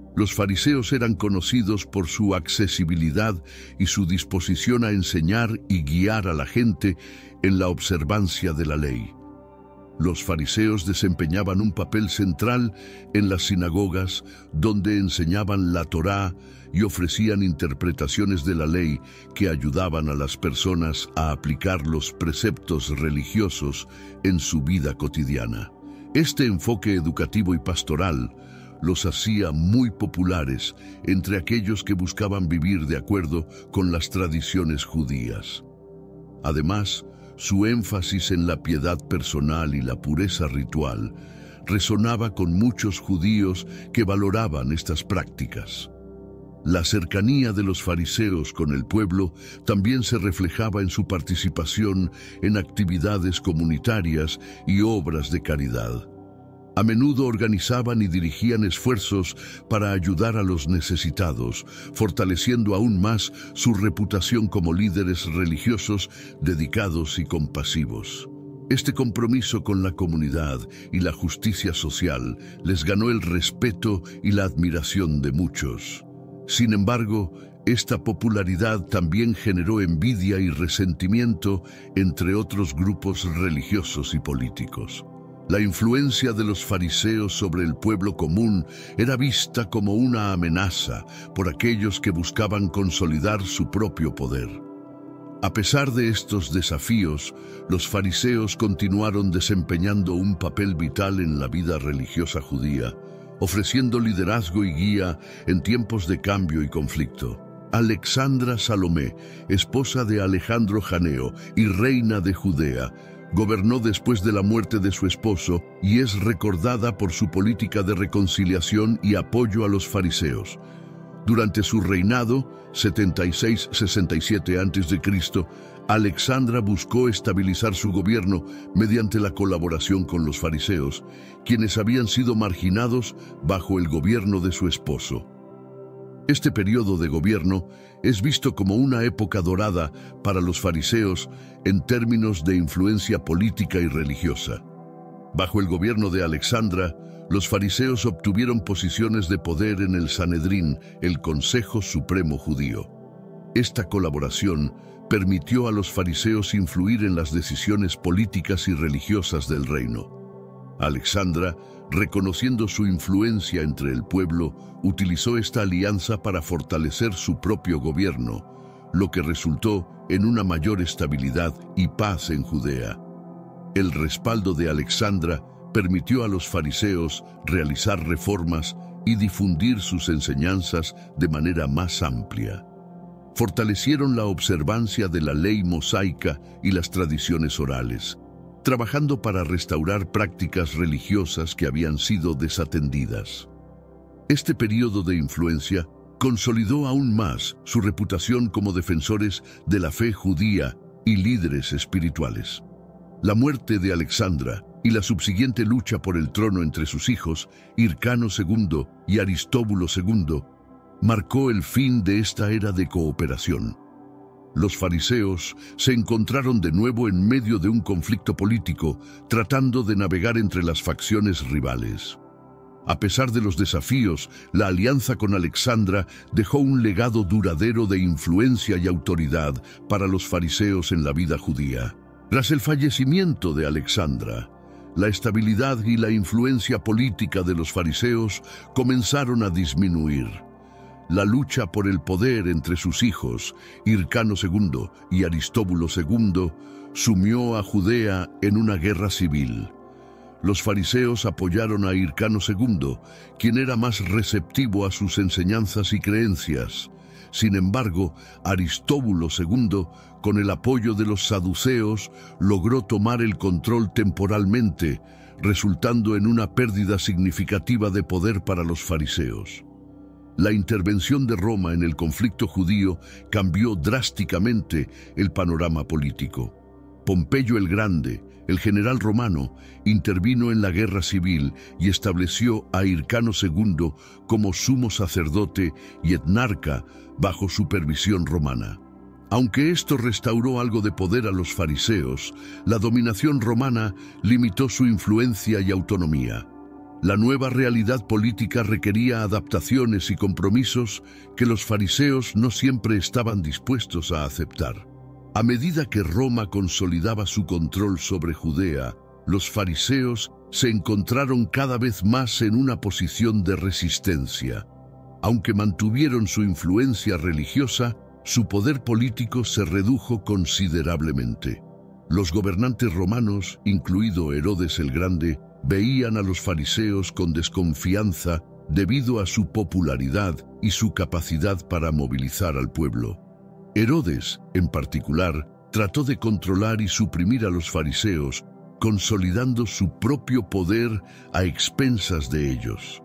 Los fariseos eran conocidos por su accesibilidad y su disposición a enseñar y guiar a la gente en la observancia de la ley. Los fariseos desempeñaban un papel central en las sinagogas, donde enseñaban la Torá y ofrecían interpretaciones de la ley que ayudaban a las personas a aplicar los preceptos religiosos en su vida cotidiana. Este enfoque educativo y pastoral los hacía muy populares entre aquellos que buscaban vivir de acuerdo con las tradiciones judías. Además, su énfasis en la piedad personal y la pureza ritual resonaba con muchos judíos que valoraban estas prácticas. La cercanía de los fariseos con el pueblo también se reflejaba en su participación en actividades comunitarias y obras de caridad. A menudo organizaban y dirigían esfuerzos para ayudar a los necesitados, fortaleciendo aún más su reputación como líderes religiosos dedicados y compasivos. Este compromiso con la comunidad y la justicia social les ganó el respeto y la admiración de muchos. Sin embargo, esta popularidad también generó envidia y resentimiento entre otros grupos religiosos y políticos. La influencia de los fariseos sobre el pueblo común era vista como una amenaza por aquellos que buscaban consolidar su propio poder. A pesar de estos desafíos, los fariseos continuaron desempeñando un papel vital en la vida religiosa judía, ofreciendo liderazgo y guía en tiempos de cambio y conflicto. Alexandra Salomé, esposa de Alejandro Janeo y reina de Judea, gobernó después de la muerte de su esposo y es recordada por su política de reconciliación y apoyo a los fariseos. Durante su reinado, 76-67 a.C., Alexandra buscó estabilizar su gobierno mediante la colaboración con los fariseos, quienes habían sido marginados bajo el gobierno de su esposo. Este periodo de gobierno es visto como una época dorada para los fariseos en términos de influencia política y religiosa. Bajo el gobierno de Alexandra, los fariseos obtuvieron posiciones de poder en el Sanedrín, el Consejo Supremo Judío. Esta colaboración permitió a los fariseos influir en las decisiones políticas y religiosas del reino. Alexandra, reconociendo su influencia entre el pueblo, utilizó esta alianza para fortalecer su propio gobierno, lo que resultó en una mayor estabilidad y paz en Judea. El respaldo de Alexandra permitió a los fariseos realizar reformas y difundir sus enseñanzas de manera más amplia. Fortalecieron la observancia de la ley mosaica y las tradiciones orales, trabajando para restaurar prácticas religiosas que habían sido desatendidas. Este periodo de influencia consolidó aún más su reputación como defensores de la fe judía y líderes espirituales. La muerte de Alexandra y la subsiguiente lucha por el trono entre sus hijos, Hircano II y Aristóbulo II, marcó el fin de esta era de cooperación. Los fariseos se encontraron de nuevo en medio de un conflicto político, tratando de navegar entre las facciones rivales. A pesar de los desafíos, la alianza con Alexandra dejó un legado duradero de influencia y autoridad para los fariseos en la vida judía. Tras el fallecimiento de Alexandra, la estabilidad y la influencia política de los fariseos comenzaron a disminuir. La lucha por el poder entre sus hijos, Hircano II y Aristóbulo II, sumió a Judea en una guerra civil. Los fariseos apoyaron a Hircano II, quien era más receptivo a sus enseñanzas y creencias. Sin embargo, Aristóbulo II, con el apoyo de los saduceos, logró tomar el control temporalmente, resultando en una pérdida significativa de poder para los fariseos. La intervención de Roma en el conflicto judío cambió drásticamente el panorama político. Pompeyo el Grande, el general romano, intervino en la guerra civil y estableció a Hircano II como sumo sacerdote y etnarca bajo supervisión romana. Aunque esto restauró algo de poder a los fariseos, la dominación romana limitó su influencia y autonomía. La nueva realidad política requería adaptaciones y compromisos que los fariseos no siempre estaban dispuestos a aceptar. A medida que Roma consolidaba su control sobre Judea, los fariseos se encontraron cada vez más en una posición de resistencia. Aunque mantuvieron su influencia religiosa, su poder político se redujo considerablemente. Los gobernantes romanos, incluido Herodes el Grande, veían a los fariseos con desconfianza debido a su popularidad y su capacidad para movilizar al pueblo. Herodes, en particular, trató de controlar y suprimir a los fariseos, consolidando su propio poder a expensas de ellos.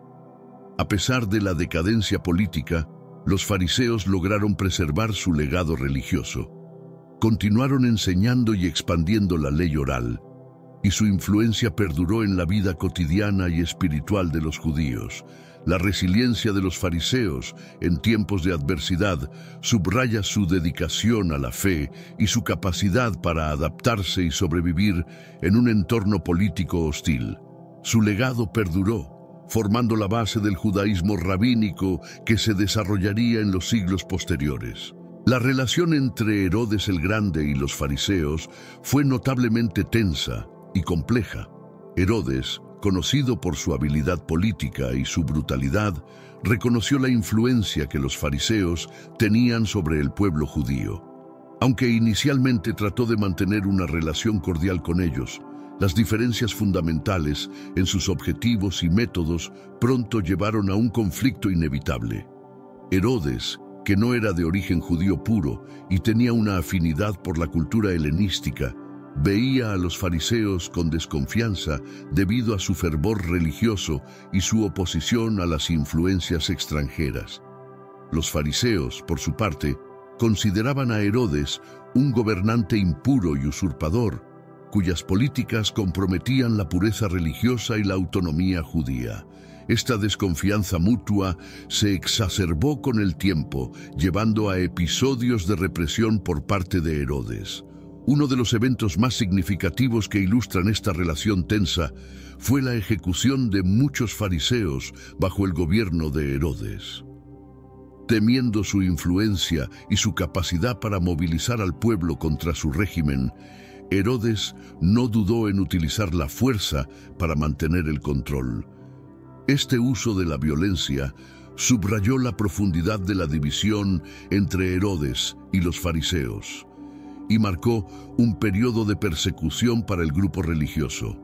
A pesar de la decadencia política, los fariseos lograron preservar su legado religioso. Continuaron enseñando y expandiendo la ley oral, y su influencia perduró en la vida cotidiana y espiritual de los judíos. La resiliencia de los fariseos en tiempos de adversidad subraya su dedicación a la fe y su capacidad para adaptarse y sobrevivir en un entorno político hostil. Su legado perduró, formando la base del judaísmo rabínico que se desarrollaría en los siglos posteriores. La relación entre Herodes el Grande y los fariseos fue notablemente tensa y compleja. Herodes, conocido por su habilidad política y su brutalidad, reconoció la influencia que los fariseos tenían sobre el pueblo judío. Aunque inicialmente trató de mantener una relación cordial con ellos, las diferencias fundamentales en sus objetivos y métodos pronto llevaron a un conflicto inevitable. Herodes, que no era de origen judío puro y tenía una afinidad por la cultura helenística, veía a los fariseos con desconfianza debido a su fervor religioso y su oposición a las influencias extranjeras. Los fariseos, por su parte, consideraban a Herodes un gobernante impuro y usurpador, cuyas políticas comprometían la pureza religiosa y la autonomía judía. Esta desconfianza mutua se exacerbó con el tiempo, llevando a episodios de represión por parte de Herodes. Uno de los eventos más significativos que ilustran esta relación tensa fue la ejecución de muchos fariseos bajo el gobierno de Herodes. Temiendo su influencia y su capacidad para movilizar al pueblo contra su régimen, Herodes no dudó en utilizar la fuerza para mantener el control. Este uso de la violencia subrayó la profundidad de la división entre Herodes y los fariseos, y marcó un periodo de persecución para el grupo religioso.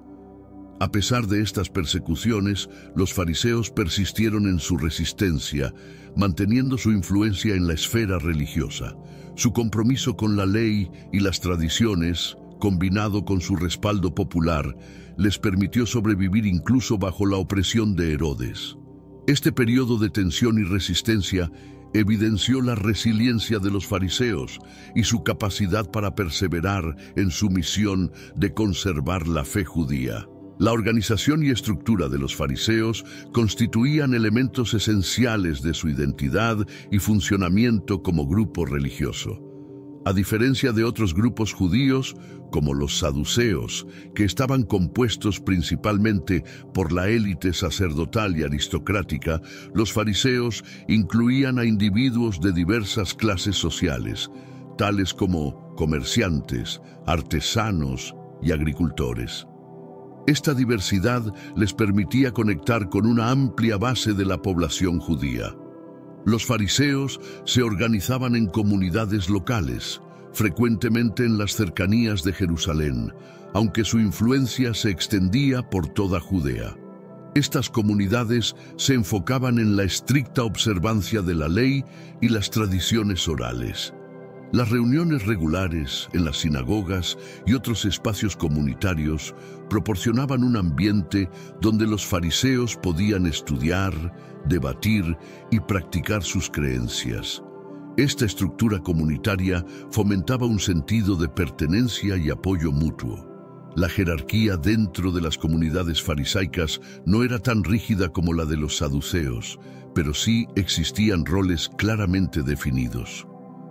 A pesar de estas persecuciones, los fariseos persistieron en su resistencia, manteniendo su influencia en la esfera religiosa. Su compromiso con la ley y las tradiciones, combinado con su respaldo popular, les permitió sobrevivir incluso bajo la opresión de Herodes. Este periodo de tensión y resistencia evidenció la resiliencia de los fariseos y su capacidad para perseverar en su misión de conservar la fe judía. La organización y estructura de los fariseos constituían elementos esenciales de su identidad y funcionamiento como grupo religioso. A diferencia de otros grupos judíos, como los saduceos, que estaban compuestos principalmente por la élite sacerdotal y aristocrática, los fariseos incluían a individuos de diversas clases sociales, tales como comerciantes, artesanos y agricultores. Esta diversidad les permitía conectar con una amplia base de la población judía. Los fariseos se organizaban en comunidades locales, frecuentemente en las cercanías de Jerusalén, aunque su influencia se extendía por toda Judea. Estas comunidades se enfocaban en la estricta observancia de la ley y las tradiciones orales. Las reuniones regulares en las sinagogas y otros espacios comunitarios proporcionaban un ambiente donde los fariseos podían estudiar, debatir y practicar sus creencias. Esta estructura comunitaria fomentaba un sentido de pertenencia y apoyo mutuo. La jerarquía dentro de las comunidades farisaicas no era tan rígida como la de los saduceos, pero sí existían roles claramente definidos.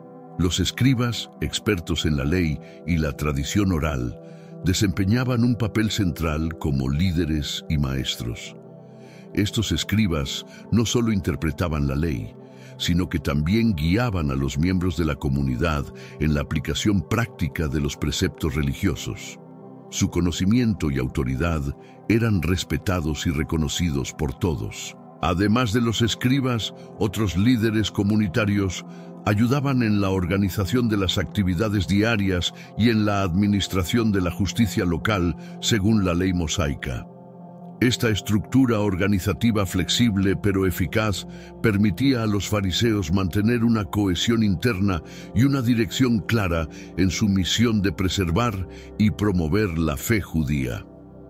Los escribas, expertos en la ley y la tradición oral, desempeñaban un papel central como líderes y maestros. Estos escribas no solo interpretaban la ley, sino que también guiaban a los miembros de la comunidad en la aplicación práctica de los preceptos religiosos. Su conocimiento y autoridad eran respetados y reconocidos por todos. Además de los escribas, otros líderes comunitarios ayudaban en la organización de las actividades diarias y en la administración de la justicia local según la ley mosaica. Esta estructura organizativa flexible pero eficaz permitía a los fariseos mantener una cohesión interna y una dirección clara en su misión de preservar y promover la fe judía.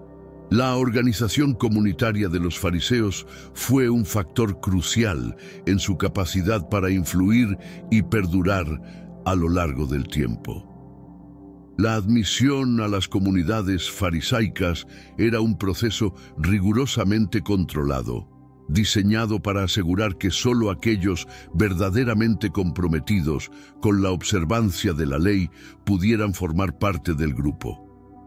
La organización comunitaria de los fariseos fue un factor crucial en su capacidad para influir y perdurar a lo largo del tiempo. La admisión a las comunidades farisaicas era un proceso rigurosamente controlado, diseñado para asegurar que solo aquellos verdaderamente comprometidos con la observancia de la ley pudieran formar parte del grupo.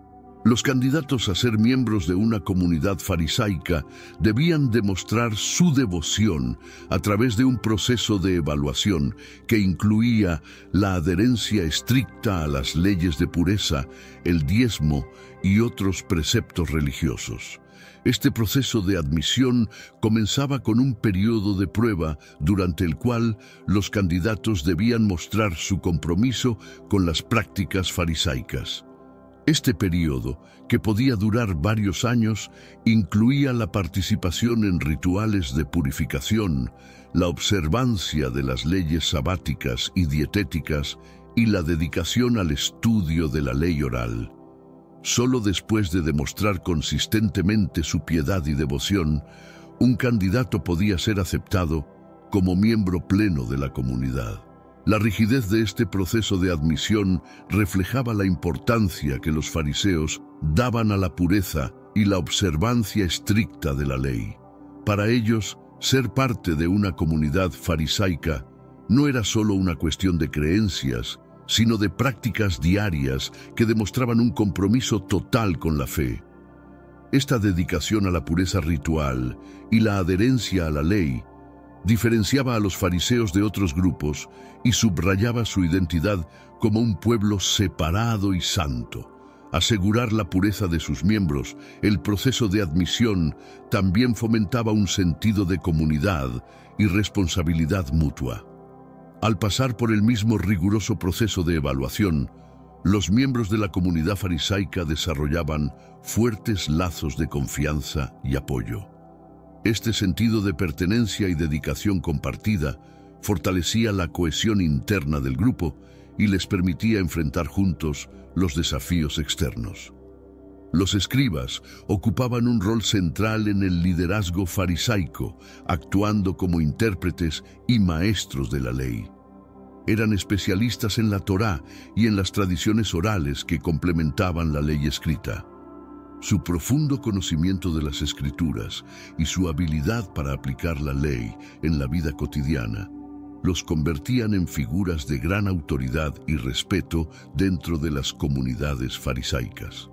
Los candidatos a ser miembros de una comunidad farisaica debían demostrar su devoción a través de un proceso de evaluación que incluía la adherencia estricta a las leyes de pureza, el diezmo y otros preceptos religiosos. Este proceso de admisión comenzaba con un periodo de prueba durante el cual los candidatos debían mostrar su compromiso con las prácticas farisaicas. Este periodo, que podía durar varios años, incluía la participación en rituales de purificación, la observancia de las leyes sabáticas y dietéticas y la dedicación al estudio de la ley oral. Solo después de demostrar consistentemente su piedad y devoción, un candidato podía ser aceptado como miembro pleno de la comunidad. La rigidez de este proceso de admisión reflejaba la importancia que los fariseos daban a la pureza y la observancia estricta de la ley. Para ellos, ser parte de una comunidad farisaica no era solo una cuestión de creencias, sino de prácticas diarias que demostraban un compromiso total con la fe. Esta dedicación a la pureza ritual y la adherencia a la ley diferenciaba a los fariseos de otros grupos y subrayaba su identidad como un pueblo separado y santo. Asegurar la pureza de sus miembros, el proceso de admisión también fomentaba un sentido de comunidad y responsabilidad mutua. Al pasar por el mismo riguroso proceso de evaluación, los miembros de la comunidad farisaica desarrollaban fuertes lazos de confianza y apoyo. Este sentido de pertenencia y dedicación compartida fortalecía la cohesión interna del grupo y les permitía enfrentar juntos los desafíos externos. Los escribas ocupaban un rol central en el liderazgo farisaico, actuando como intérpretes y maestros de la ley. Eran especialistas en la Torá y en las tradiciones orales que complementaban la ley escrita. Su profundo conocimiento de las Escrituras y su habilidad para aplicar la ley en la vida cotidiana los convertían en figuras de gran autoridad y respeto dentro de las comunidades farisaicas.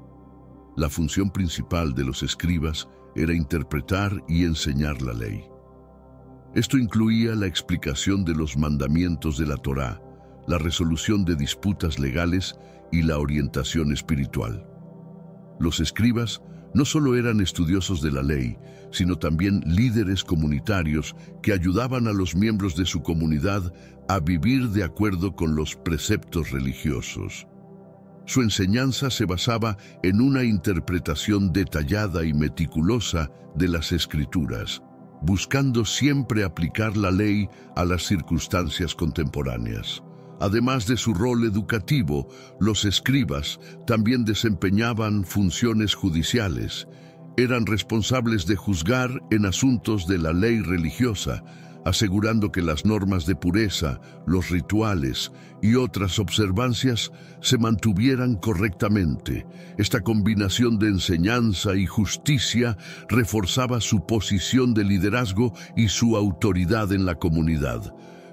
La función principal de los escribas era interpretar y enseñar la ley. Esto incluía la explicación de los mandamientos de la Torá, la resolución de disputas legales y la orientación espiritual. Los escribas no solo eran estudiosos de la ley, sino también líderes comunitarios que ayudaban a los miembros de su comunidad a vivir de acuerdo con los preceptos religiosos. Su enseñanza se basaba en una interpretación detallada y meticulosa de las Escrituras, buscando siempre aplicar la ley a las circunstancias contemporáneas. Además de su rol educativo, los escribas también desempeñaban funciones judiciales. Eran responsables de juzgar en asuntos de la ley religiosa, asegurando que las normas de pureza, los rituales y otras observancias se mantuvieran correctamente. Esta combinación de enseñanza y justicia reforzaba su posición de liderazgo y su autoridad en la comunidad.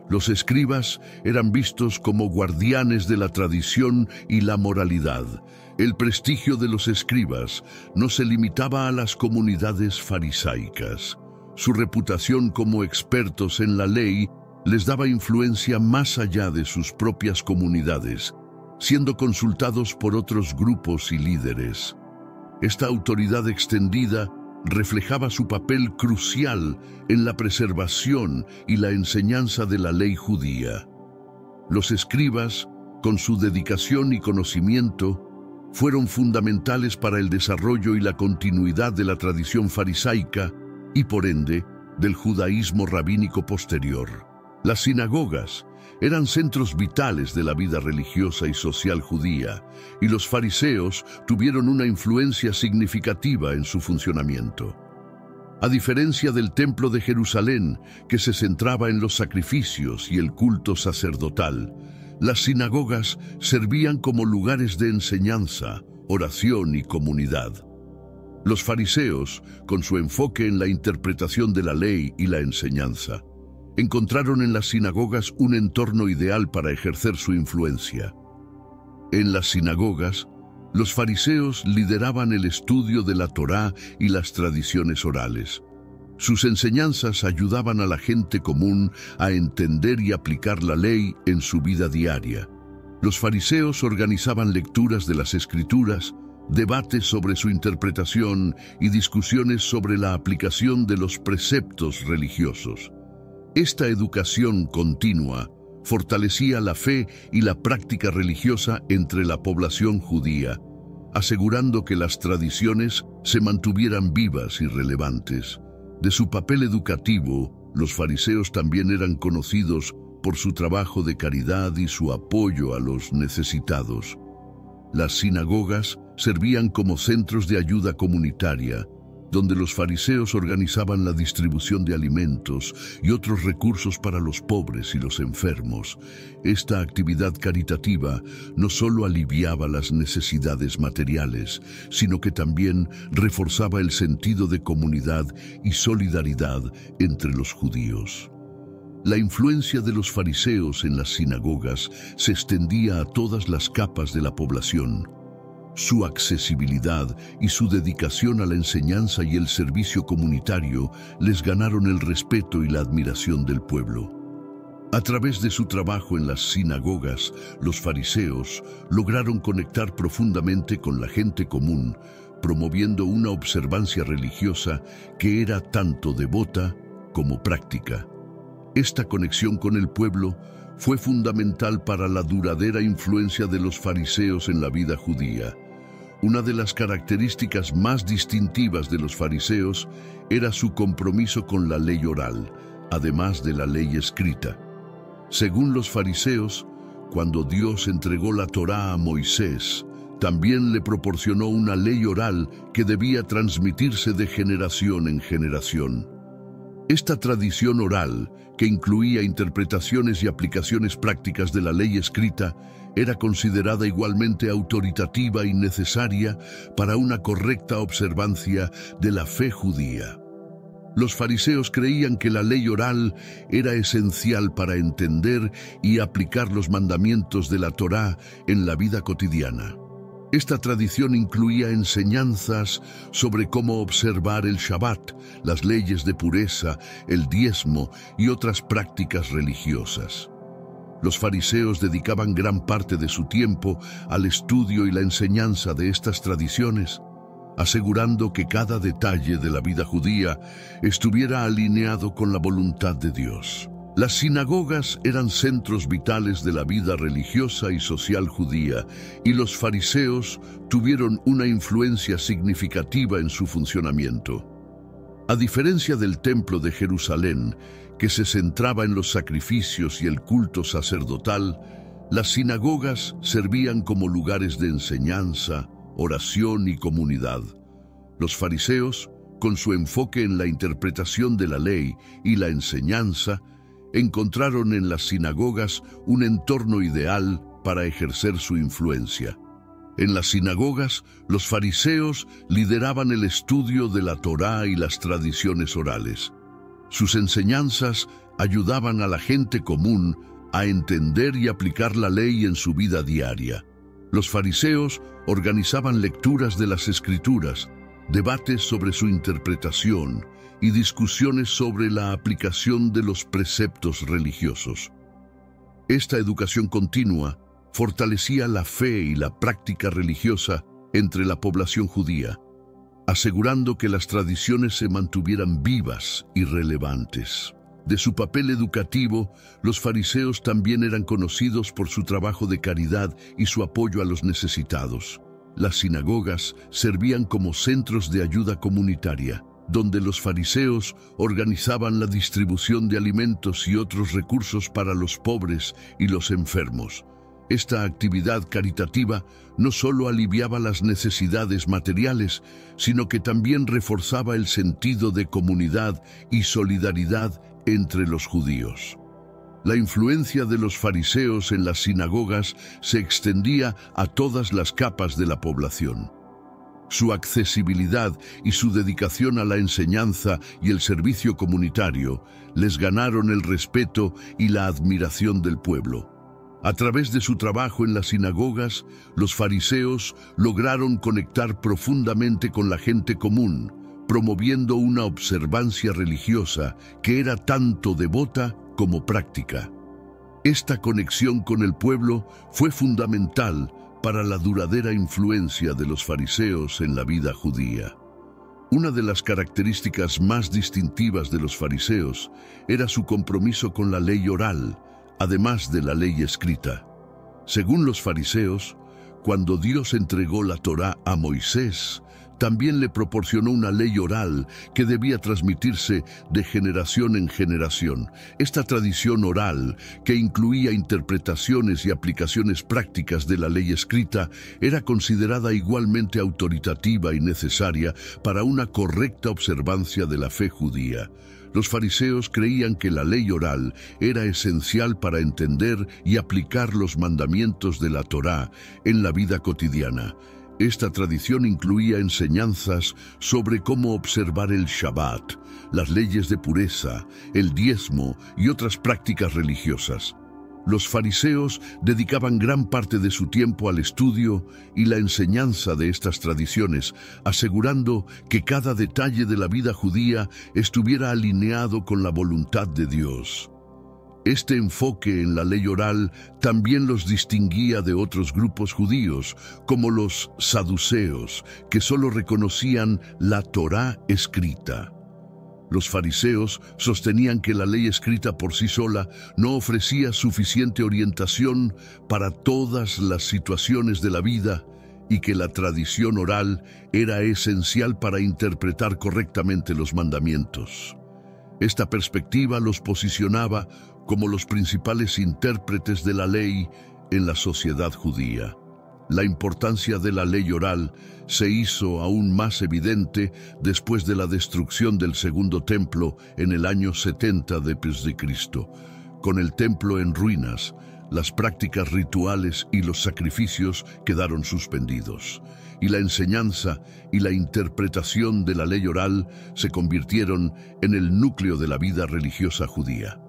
Los escribas eran vistos como guardianes de la tradición y la moralidad. El prestigio de los escribas no se limitaba a las comunidades farisaicas. Su reputación como expertos en la ley les daba influencia más allá de sus propias comunidades, siendo consultados por otros grupos y líderes. Esta autoridad extendida reflejaba su papel crucial en la preservación y la enseñanza de la ley judía. Los escribas, con su dedicación y conocimiento, fueron fundamentales para el desarrollo y la continuidad de la tradición farisaica y, por ende, del judaísmo rabínico posterior. Las sinagogas eran centros vitales de la vida religiosa y social judía, y los fariseos tuvieron una influencia significativa en su funcionamiento. A diferencia del Templo de Jerusalén, que se centraba en los sacrificios y el culto sacerdotal, las sinagogas servían como lugares de enseñanza, oración y comunidad. Los fariseos, con su enfoque en la interpretación de la ley y la enseñanza, encontraron en las sinagogas un entorno ideal para ejercer su influencia. En las sinagogas, los fariseos lideraban el estudio de la Torá y las tradiciones orales. Sus enseñanzas ayudaban a la gente común a entender y aplicar la ley en su vida diaria. Los fariseos organizaban lecturas de las Escrituras, debates sobre su interpretación y discusiones sobre la aplicación de los preceptos religiosos. Esta educación continua fortalecía la fe y la práctica religiosa entre la población judía, asegurando que las tradiciones se mantuvieran vivas y relevantes. De su papel educativo, los fariseos también eran conocidos por su trabajo de caridad y su apoyo a los necesitados. Las sinagogas servían como centros de ayuda comunitaria, donde los fariseos organizaban la distribución de alimentos y otros recursos para los pobres y los enfermos. Esta actividad caritativa no solo aliviaba las necesidades materiales, sino que también reforzaba el sentido de comunidad y solidaridad entre los judíos. La influencia de los fariseos en las sinagogas se extendía a todas las capas de la población. Su accesibilidad y su dedicación a la enseñanza y el servicio comunitario les ganaron el respeto y la admiración del pueblo. A través de su trabajo en las sinagogas, los fariseos lograron conectar profundamente con la gente común, promoviendo una observancia religiosa que era tanto devota como práctica. Esta conexión con el pueblo fue fundamental para la duradera influencia de los fariseos en la vida judía. Una de las características más distintivas de los fariseos era su compromiso con la ley oral, además de la ley escrita. Según los fariseos, cuando Dios entregó la Torá a Moisés, también le proporcionó una ley oral que debía transmitirse de generación en generación. Esta tradición oral, que incluía interpretaciones y aplicaciones prácticas de la ley escrita, era considerada igualmente autoritativa y necesaria para una correcta observancia de la fe judía. Los fariseos creían que la ley oral era esencial para entender y aplicar los mandamientos de la Torá en la vida cotidiana. Esta tradición incluía enseñanzas sobre cómo observar el Shabbat, las leyes de pureza, el diezmo y otras prácticas religiosas. Los fariseos dedicaban gran parte de su tiempo al estudio y la enseñanza de estas tradiciones, asegurando que cada detalle de la vida judía estuviera alineado con la voluntad de Dios. Las sinagogas eran centros vitales de la vida religiosa y social judía, y los fariseos tuvieron una influencia significativa en su funcionamiento. A diferencia del Templo de Jerusalén, que se centraba en los sacrificios y el culto sacerdotal, las sinagogas servían como lugares de enseñanza, oración y comunidad. Los fariseos, con su enfoque en la interpretación de la ley y la enseñanza, encontraron en las sinagogas un entorno ideal para ejercer su influencia. En las sinagogas, los fariseos lideraban el estudio de la Torá y las tradiciones orales. Sus enseñanzas ayudaban a la gente común a entender y aplicar la ley en su vida diaria. Los fariseos organizaban lecturas de las Escrituras, debates sobre su interpretación y discusiones sobre la aplicación de los preceptos religiosos. Esta educación continua fortalecía la fe y la práctica religiosa entre la población judía, asegurando que las tradiciones se mantuvieran vivas y relevantes. De su papel educativo, los fariseos también eran conocidos por su trabajo de caridad y su apoyo a los necesitados. Las sinagogas servían como centros de ayuda comunitaria, donde los fariseos organizaban la distribución de alimentos y otros recursos para los pobres y los enfermos. Esta actividad caritativa no solo aliviaba las necesidades materiales, sino que también reforzaba el sentido de comunidad y solidaridad entre los judíos. La influencia de los fariseos en las sinagogas se extendía a todas las capas de la población. Su accesibilidad y su dedicación a la enseñanza y el servicio comunitario les ganaron el respeto y la admiración del pueblo. A través de su trabajo en las sinagogas, los fariseos lograron conectar profundamente con la gente común, promoviendo una observancia religiosa que era tanto devota como práctica. Esta conexión con el pueblo fue fundamental para la duradera influencia de los fariseos en la vida judía. Una de las características más distintivas de los fariseos era su compromiso con la ley oral, además de la ley escrita. Según los fariseos, cuando Dios entregó la Torá a Moisés, también le proporcionó una ley oral que debía transmitirse de generación en generación. Esta tradición oral, que incluía interpretaciones y aplicaciones prácticas de la ley escrita, era considerada igualmente autoritativa y necesaria para una correcta observancia de la fe judía. Los fariseos creían que la ley oral era esencial para entender y aplicar los mandamientos de la Torá en la vida cotidiana. Esta tradición incluía enseñanzas sobre cómo observar el Shabbat, las leyes de pureza, el diezmo y otras prácticas religiosas. Los fariseos dedicaban gran parte de su tiempo al estudio y la enseñanza de estas tradiciones, asegurando que cada detalle de la vida judía estuviera alineado con la voluntad de Dios. Este enfoque en la ley oral también los distinguía de otros grupos judíos, como los saduceos, que solo reconocían la Torá escrita. Los fariseos sostenían que la ley escrita por sí sola no ofrecía suficiente orientación para todas las situaciones de la vida y que la tradición oral era esencial para interpretar correctamente los mandamientos. Esta perspectiva los posicionaba como los principales intérpretes de la ley en la sociedad judía. La importancia de la ley oral se hizo aún más evidente después de la destrucción del segundo templo en el año 70 después de Cristo. Con el templo en ruinas, las prácticas rituales y los sacrificios quedaron suspendidos, y la enseñanza y la interpretación de la ley oral se convirtieron en el núcleo de la vida religiosa judía.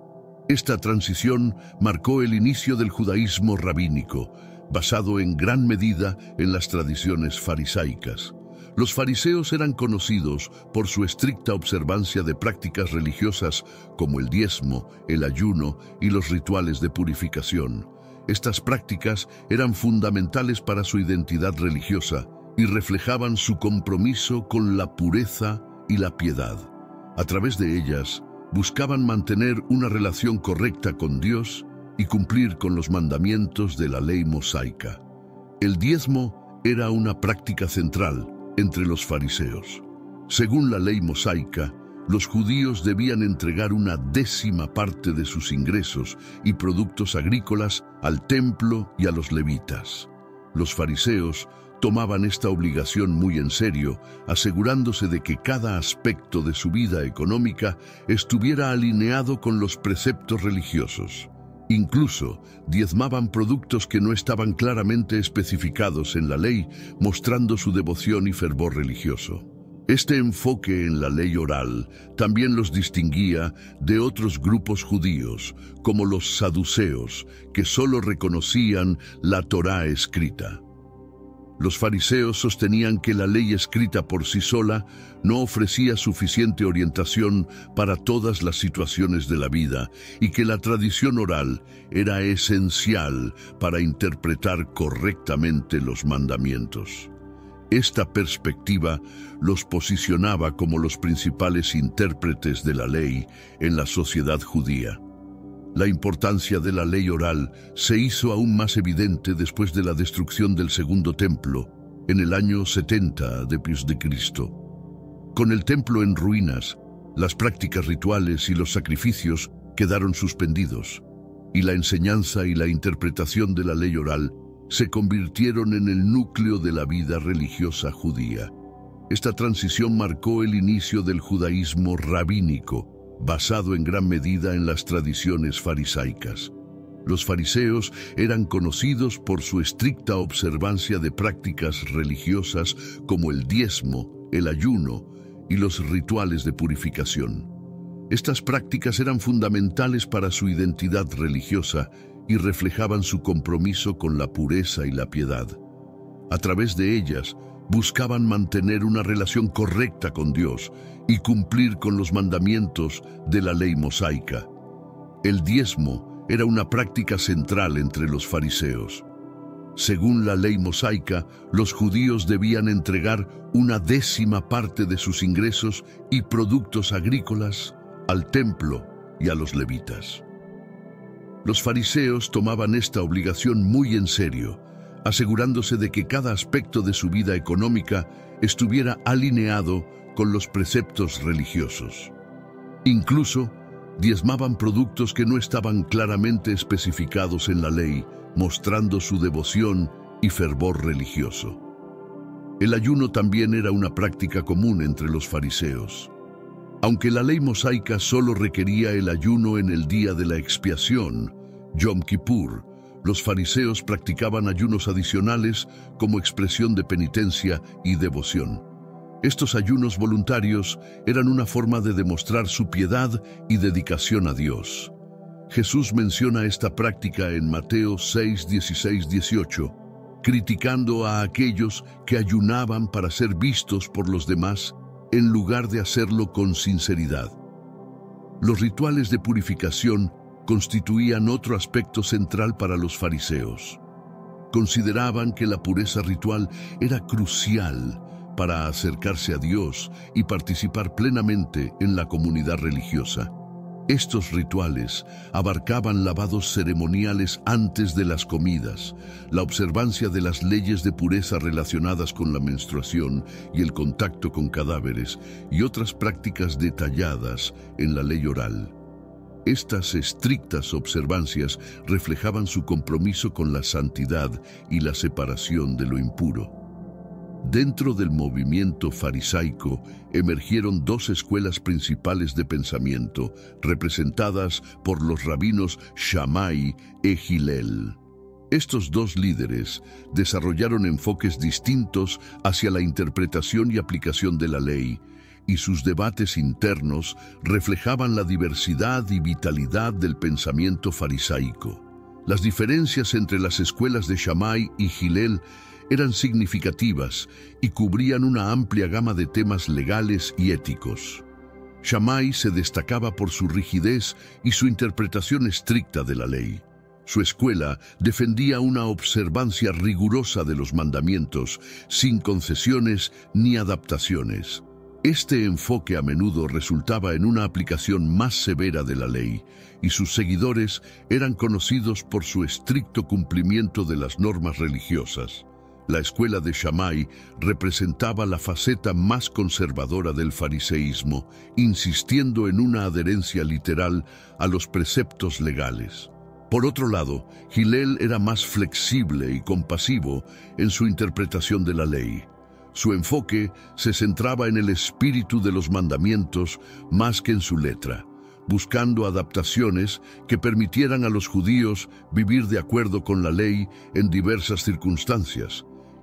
Esta transición marcó el inicio del judaísmo rabínico, basado en gran medida en las tradiciones farisaicas. Los fariseos eran conocidos por su estricta observancia de prácticas religiosas como el diezmo, el ayuno y los rituales de purificación. Estas prácticas eran fundamentales para su identidad religiosa y reflejaban su compromiso con la pureza y la piedad. A través de ellas, buscaban mantener una relación correcta con Dios y cumplir con los mandamientos de la ley mosaica. El diezmo era una práctica central entre los fariseos. Según la ley mosaica, los judíos debían entregar una 10ª parte de sus ingresos y productos agrícolas al templo y a los levitas. Los fariseos tomaban esta obligación muy en serio, asegurándose de que cada aspecto de su vida económica estuviera alineado con los preceptos religiosos. Incluso diezmaban productos que no estaban claramente especificados en la ley, mostrando su devoción y fervor religioso. Este enfoque en la ley oral también los distinguía de otros grupos judíos, como los saduceos, que solo reconocían la Torá escrita. Los fariseos sostenían que la ley escrita por sí sola no ofrecía suficiente orientación para todas las situaciones de la vida y que la tradición oral era esencial para interpretar correctamente los mandamientos. Esta perspectiva los posicionaba como los principales intérpretes de la ley en la sociedad judía. La importancia de la ley oral se hizo aún más evidente después de la destrucción del Segundo Templo, en el año 70 después de Cristo. Con el templo en ruinas, las prácticas rituales y los sacrificios quedaron suspendidos, y la enseñanza y la interpretación de la ley oral se convirtieron en el núcleo de la vida religiosa judía. Esta transición marcó el inicio del judaísmo rabínico, basado en gran medida en las tradiciones farisaicas. Los fariseos eran conocidos por su estricta observancia de prácticas religiosas como el diezmo, el ayuno y los rituales de purificación. Estas prácticas eran fundamentales para su identidad religiosa y reflejaban su compromiso con la pureza y la piedad. A través de ellas, buscaban mantener una relación correcta con Dios y cumplir con los mandamientos de la ley mosaica. El diezmo era una práctica central entre los fariseos. Según la ley mosaica, los judíos debían entregar 1/10 parte de sus ingresos y productos agrícolas al templo y a los levitas. Los fariseos tomaban esta obligación muy en serio, asegurándose de que cada aspecto de su vida económica estuviera alineado con los preceptos religiosos. Incluso, diezmaban productos que no estaban claramente especificados en la ley, mostrando su devoción y fervor religioso. El ayuno también era una práctica común entre los fariseos. Aunque la ley mosaica solo requería el ayuno en el día de la expiación, Yom Kippur, los fariseos practicaban ayunos adicionales como expresión de penitencia y devoción. Estos ayunos voluntarios eran una forma de demostrar su piedad y dedicación a Dios. Jesús menciona esta práctica en Mateo 6, 16, 18, criticando a aquellos que ayunaban para ser vistos por los demás en lugar de hacerlo con sinceridad. Los rituales de purificación constituían otro aspecto central para los fariseos. Consideraban que la pureza ritual era crucial para acercarse a Dios y participar plenamente en la comunidad religiosa. Estos rituales abarcaban lavados ceremoniales antes de las comidas, la observancia de las leyes de pureza relacionadas con la menstruación y el contacto con cadáveres, y otras prácticas detalladas en la ley oral. Estas estrictas observancias reflejaban su compromiso con la santidad y la separación de lo impuro. Dentro del movimiento farisaico emergieron dos escuelas principales de pensamiento, representadas por los rabinos Shammai e Hillel. Estos dos líderes desarrollaron enfoques distintos hacia la interpretación y aplicación de la ley, y sus debates internos reflejaban la diversidad y vitalidad del pensamiento farisaico. Las diferencias entre las escuelas de Shammai y Hillel eran significativas y cubrían una amplia gama de temas legales y éticos. Shammai se destacaba por su rigidez y su interpretación estricta de la ley. Su escuela defendía una observancia rigurosa de los mandamientos, sin concesiones ni adaptaciones. Este enfoque a menudo resultaba en una aplicación más severa de la ley, y sus seguidores eran conocidos por su estricto cumplimiento de las normas religiosas. La escuela de Shammai representaba la faceta más conservadora del fariseísmo, insistiendo en una adherencia literal a los preceptos legales. Por otro lado, Hillel era más flexible y compasivo en su interpretación de la ley. Su enfoque se centraba en el espíritu de los mandamientos más que en su letra, buscando adaptaciones que permitieran a los judíos vivir de acuerdo con la ley en diversas circunstancias.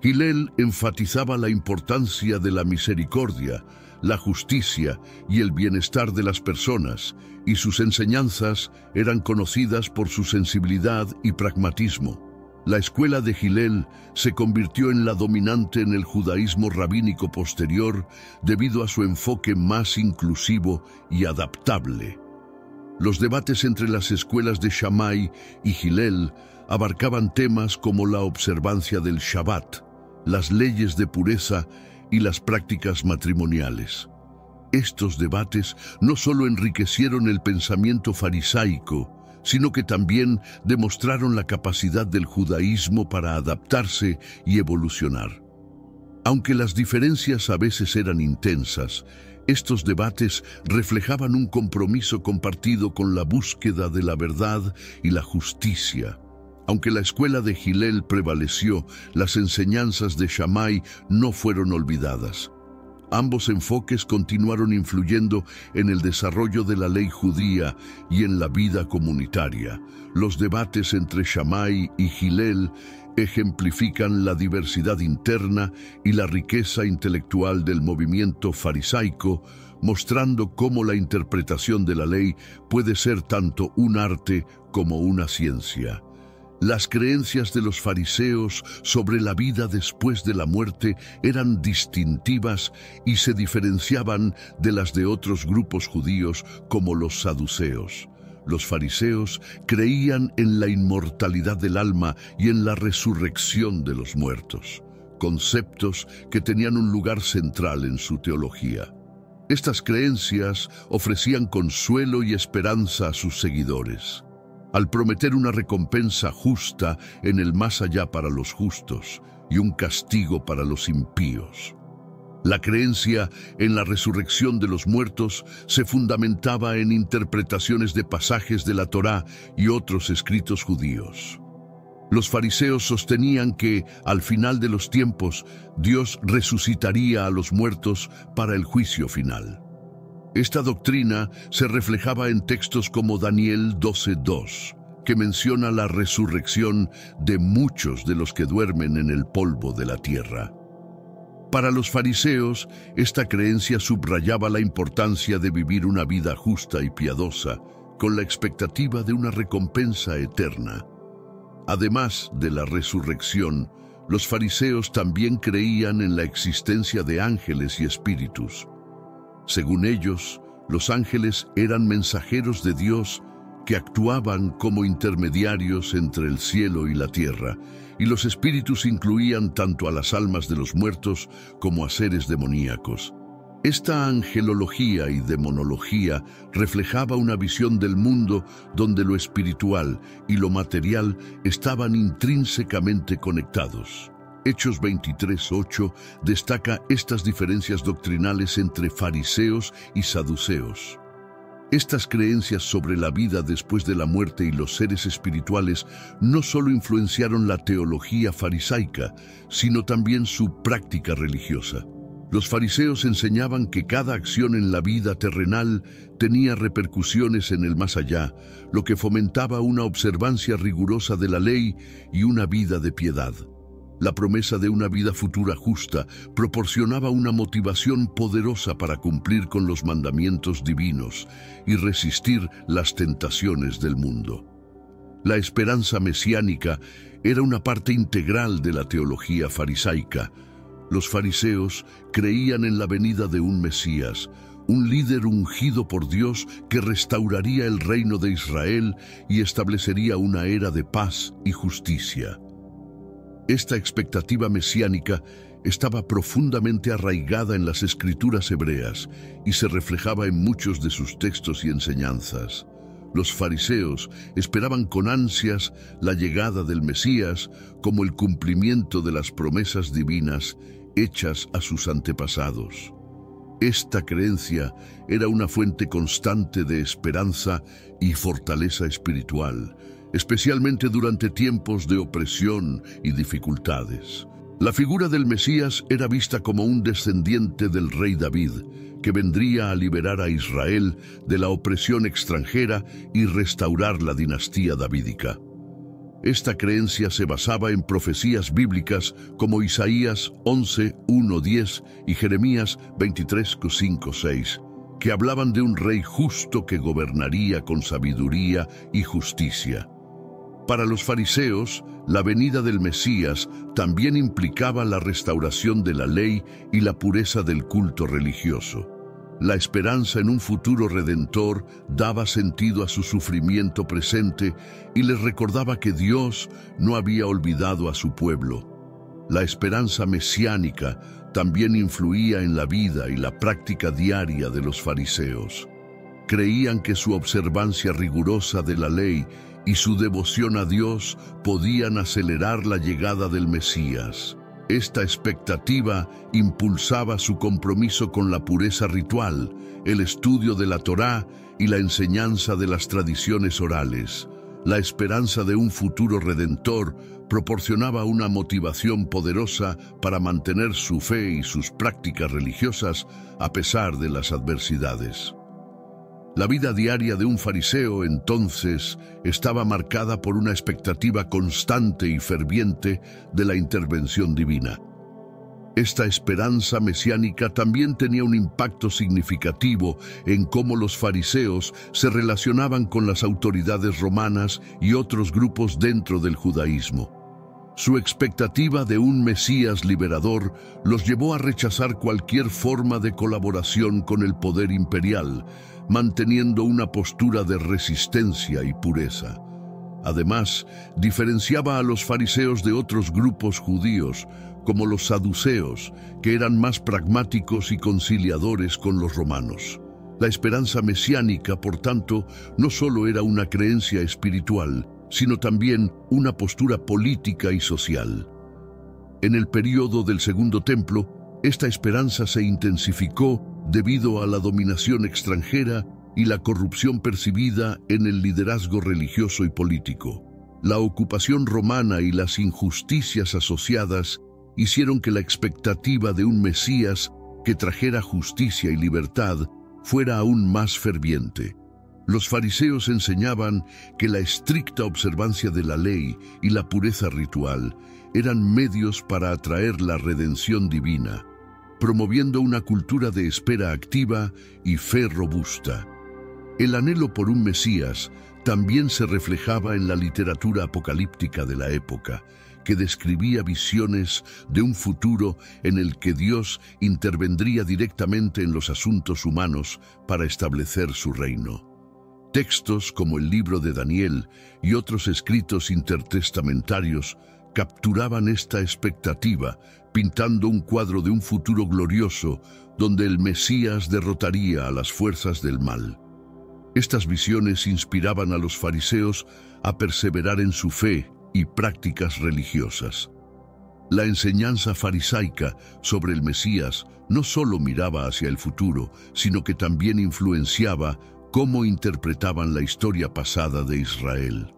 Hillel enfatizaba la importancia de la misericordia, la justicia y el bienestar de las personas, y sus enseñanzas eran conocidas por su sensibilidad y pragmatismo. La escuela de Hillel se convirtió en la dominante en el judaísmo rabínico posterior debido a su enfoque más inclusivo y adaptable. Los debates entre las escuelas de Shammai y Hillel abarcaban temas como la observancia del Shabbat, las leyes de pureza y las prácticas matrimoniales. Estos debates no solo enriquecieron el pensamiento farisaico, sino que también demostraron la capacidad del judaísmo para adaptarse y evolucionar. Aunque las diferencias a veces eran intensas, estos debates reflejaban un compromiso compartido con la búsqueda de la verdad y la justicia. Aunque la escuela de Hillel prevaleció, las enseñanzas de Shammai no fueron olvidadas. Ambos enfoques continuaron influyendo en el desarrollo de la ley judía y en la vida comunitaria. Los debates entre Shammai y Hillel ejemplifican la diversidad interna y la riqueza intelectual del movimiento farisaico, mostrando cómo la interpretación de la ley puede ser tanto un arte como una ciencia. Las creencias de los fariseos sobre la vida después de la muerte eran distintivas y se diferenciaban de las de otros grupos judíos como los saduceos. Los fariseos creían en la inmortalidad del alma y en la resurrección de los muertos, conceptos que tenían un lugar central en su teología. Estas creencias ofrecían consuelo y esperanza a sus seguidores, al prometer una recompensa justa en el más allá para los justos y un castigo para los impíos. La creencia en la resurrección de los muertos se fundamentaba en interpretaciones de pasajes de la Torá y otros escritos judíos. Los fariseos sostenían que, al final de los tiempos, Dios resucitaría a los muertos para el juicio final. Esta doctrina se reflejaba en textos como Daniel 12:2, que menciona la resurrección de muchos de los que duermen en el polvo de la tierra. Para los fariseos, esta creencia subrayaba la importancia de vivir una vida justa y piadosa, con la expectativa de una recompensa eterna. Además de la resurrección, los fariseos también creían en la existencia de ángeles y espíritus. Según ellos, los ángeles eran mensajeros de Dios que actuaban como intermediarios entre el cielo y la tierra, y los espíritus incluían tanto a las almas de los muertos como a seres demoníacos. Esta angelología y demonología reflejaba una visión del mundo donde lo espiritual y lo material estaban intrínsecamente conectados. Hechos 23:8 destaca estas diferencias doctrinales entre fariseos y saduceos. Estas creencias sobre la vida después de la muerte y los seres espirituales no solo influenciaron la teología farisaica, sino también su práctica religiosa. Los fariseos enseñaban que cada acción en la vida terrenal tenía repercusiones en el más allá, lo que fomentaba una observancia rigurosa de la ley y una vida de piedad. La promesa de una vida futura justa proporcionaba una motivación poderosa para cumplir con los mandamientos divinos y resistir las tentaciones del mundo. La esperanza mesiánica era una parte integral de la teología farisaica. Los fariseos creían en la venida de un Mesías, un líder ungido por Dios que restauraría el reino de Israel y establecería una era de paz y justicia. Esta expectativa mesiánica estaba profundamente arraigada en las escrituras hebreas y se reflejaba en muchos de sus textos y enseñanzas. Los fariseos esperaban con ansias la llegada del Mesías como el cumplimiento de las promesas divinas hechas a sus antepasados. Esta creencia era una fuente constante de esperanza y fortaleza espiritual, especialmente durante tiempos de opresión y dificultades. La figura del Mesías era vista como un descendiente del rey David, que vendría a liberar a Israel de la opresión extranjera y restaurar la dinastía davídica. Esta creencia se basaba en profecías bíblicas como Isaías 11:1-10 y Jeremías 23:5-6, que hablaban de un rey justo que gobernaría con sabiduría y justicia. Para los fariseos, la venida del Mesías también implicaba la restauración de la ley y la pureza del culto religioso. La esperanza en un futuro redentor daba sentido a su sufrimiento presente y les recordaba que Dios no había olvidado a su pueblo. La esperanza mesiánica también influía en la vida y la práctica diaria de los fariseos. Creían que su observancia rigurosa de la ley y su devoción a Dios podían acelerar la llegada del Mesías. Esta expectativa impulsaba su compromiso con la pureza ritual, el estudio de la Torá y la enseñanza de las tradiciones orales. La esperanza de un futuro redentor proporcionaba una motivación poderosa para mantener su fe y sus prácticas religiosas a pesar de las adversidades. La vida diaria de un fariseo, entonces, estaba marcada por una expectativa constante y ferviente de la intervención divina. Esta esperanza mesiánica también tenía un impacto significativo en cómo los fariseos se relacionaban con las autoridades romanas y otros grupos dentro del judaísmo. Su expectativa de un Mesías liberador los llevó a rechazar cualquier forma de colaboración con el poder imperial, manteniendo una postura de resistencia y pureza. Además, diferenciaba a los fariseos de otros grupos judíos, como los saduceos, que eran más pragmáticos y conciliadores con los romanos. La esperanza mesiánica, por tanto, no solo era una creencia espiritual, sino también una postura política y social. En el período del Segundo Templo, esta esperanza se intensificó debido a la dominación extranjera y la corrupción percibida en el liderazgo religioso y político. La ocupación romana y las injusticias asociadas hicieron que la expectativa de un Mesías que trajera justicia y libertad fuera aún más ferviente. Los fariseos enseñaban que la estricta observancia de la ley y la pureza ritual eran medios para atraer la redención divina, promoviendo una cultura de espera activa y fe robusta. El anhelo por un Mesías también se reflejaba en la literatura apocalíptica de la época, que describía visiones de un futuro en el que Dios intervendría directamente en los asuntos humanos para establecer su reino. Textos como el libro de Daniel y otros escritos intertestamentarios capturaban esta expectativa, pintando un cuadro de un futuro glorioso donde el Mesías derrotaría a las fuerzas del mal. Estas visiones inspiraban a los fariseos a perseverar en su fe y prácticas religiosas. La enseñanza farisaica sobre el Mesías no solo miraba hacia el futuro, sino que también influenciaba cómo interpretaban la historia pasada de Israel.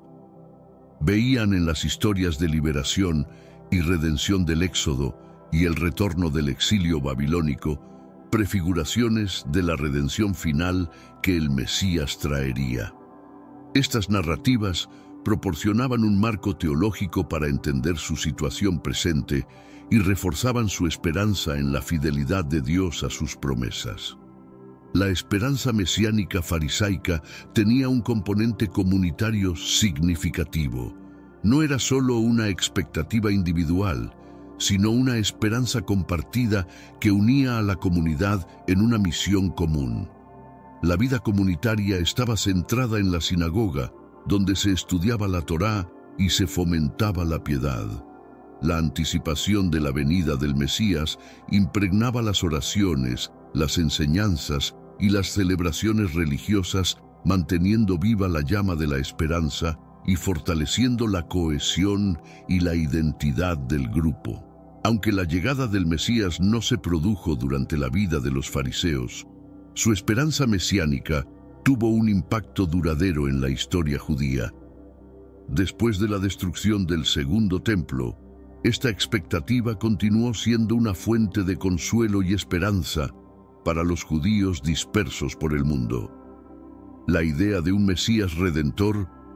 Veían en las historias de liberación y redención del Éxodo y el retorno del exilio babilónico prefiguraciones de la redención final que el Mesías traería. Estas narrativas proporcionaban un marco teológico para entender su situación presente y reforzaban su esperanza en la fidelidad de Dios a sus promesas. La esperanza mesiánica farisaica tenía un componente comunitario significativo. No era solo una expectativa individual, sino una esperanza compartida que unía a la comunidad en una misión común. La vida comunitaria estaba centrada en la sinagoga, donde se estudiaba la Torá y se fomentaba la piedad. La anticipación de la venida del Mesías impregnaba las oraciones, las enseñanzas y las celebraciones religiosas, manteniendo viva la llama de la esperanza y fortaleciendo la cohesión y la identidad del grupo. Aunque la llegada del Mesías no se produjo durante la vida de los fariseos, su esperanza mesiánica tuvo un impacto duradero en la historia judía. Después de la destrucción del Segundo Templo, esta expectativa continuó siendo una fuente de consuelo y esperanza para los judíos dispersos por el mundo. La idea de un Mesías redentor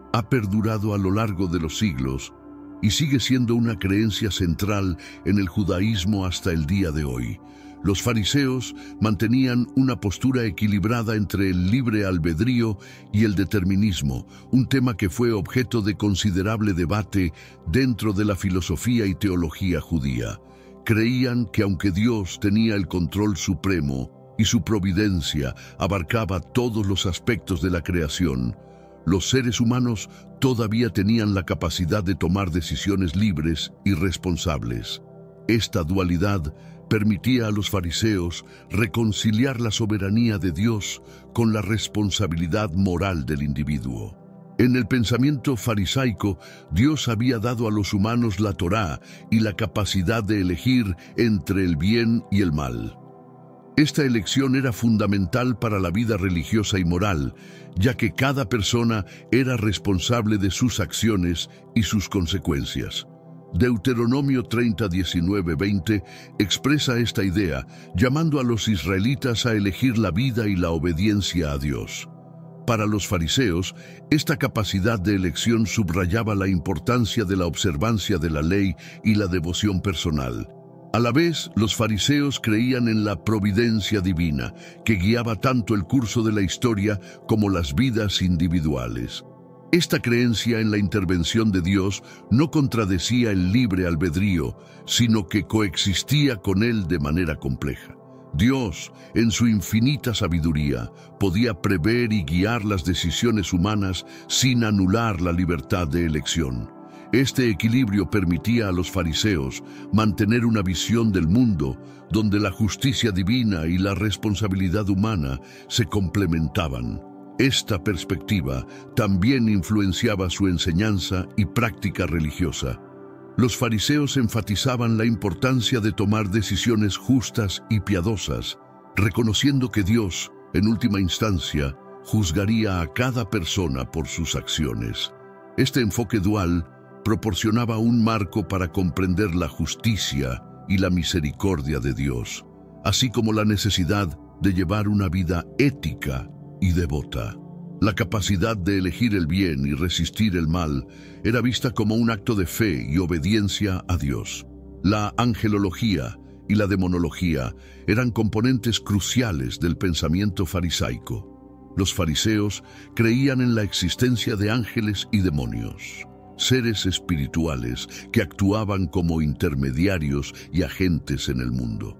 ha perdurado a lo largo de los siglos y sigue siendo una creencia central en el judaísmo hasta el día de hoy. Los fariseos mantenían una postura equilibrada entre el libre albedrío y el determinismo, un tema que fue objeto de considerable debate dentro de la filosofía y teología judía. Creían que aunque Dios tenía el control supremo y su providencia abarcaba todos los aspectos de la creación, los seres humanos todavía tenían la capacidad de tomar decisiones libres y responsables. Esta dualidad permitía a los fariseos reconciliar la soberanía de Dios con la responsabilidad moral del individuo. En el pensamiento farisaico, Dios había dado a los humanos la Torá y la capacidad de elegir entre el bien y el mal. Esta elección era fundamental para la vida religiosa y moral, ya que cada persona era responsable de sus acciones y sus consecuencias. Deuteronomio 30, 19, 20 expresa esta idea, llamando a los israelitas a elegir la vida y la obediencia a Dios. Para los fariseos, esta capacidad de elección subrayaba la importancia de la observancia de la ley y la devoción personal. A la vez, los fariseos creían en la providencia divina, que guiaba tanto el curso de la historia como las vidas individuales. Esta creencia en la intervención de Dios no contradecía el libre albedrío, sino que coexistía con él de manera compleja. Dios, en su infinita sabiduría, podía prever y guiar las decisiones humanas sin anular la libertad de elección. Este equilibrio permitía a los fariseos mantener una visión del mundo donde la justicia divina y la responsabilidad humana se complementaban. Esta perspectiva también influenciaba su enseñanza y práctica religiosa. Los fariseos enfatizaban la importancia de tomar decisiones justas y piadosas, reconociendo que Dios, en última instancia, juzgaría a cada persona por sus acciones. Este enfoque dual proporcionaba un marco para comprender la justicia y la misericordia de Dios, así como la necesidad de llevar una vida ética y devota. La capacidad de elegir el bien y resistir el mal era vista como un acto de fe y obediencia a Dios. La angelología y la demonología eran componentes cruciales del pensamiento farisaico. Los fariseos creían en la existencia de ángeles y demonios, seres espirituales que actuaban como intermediarios y agentes en el mundo.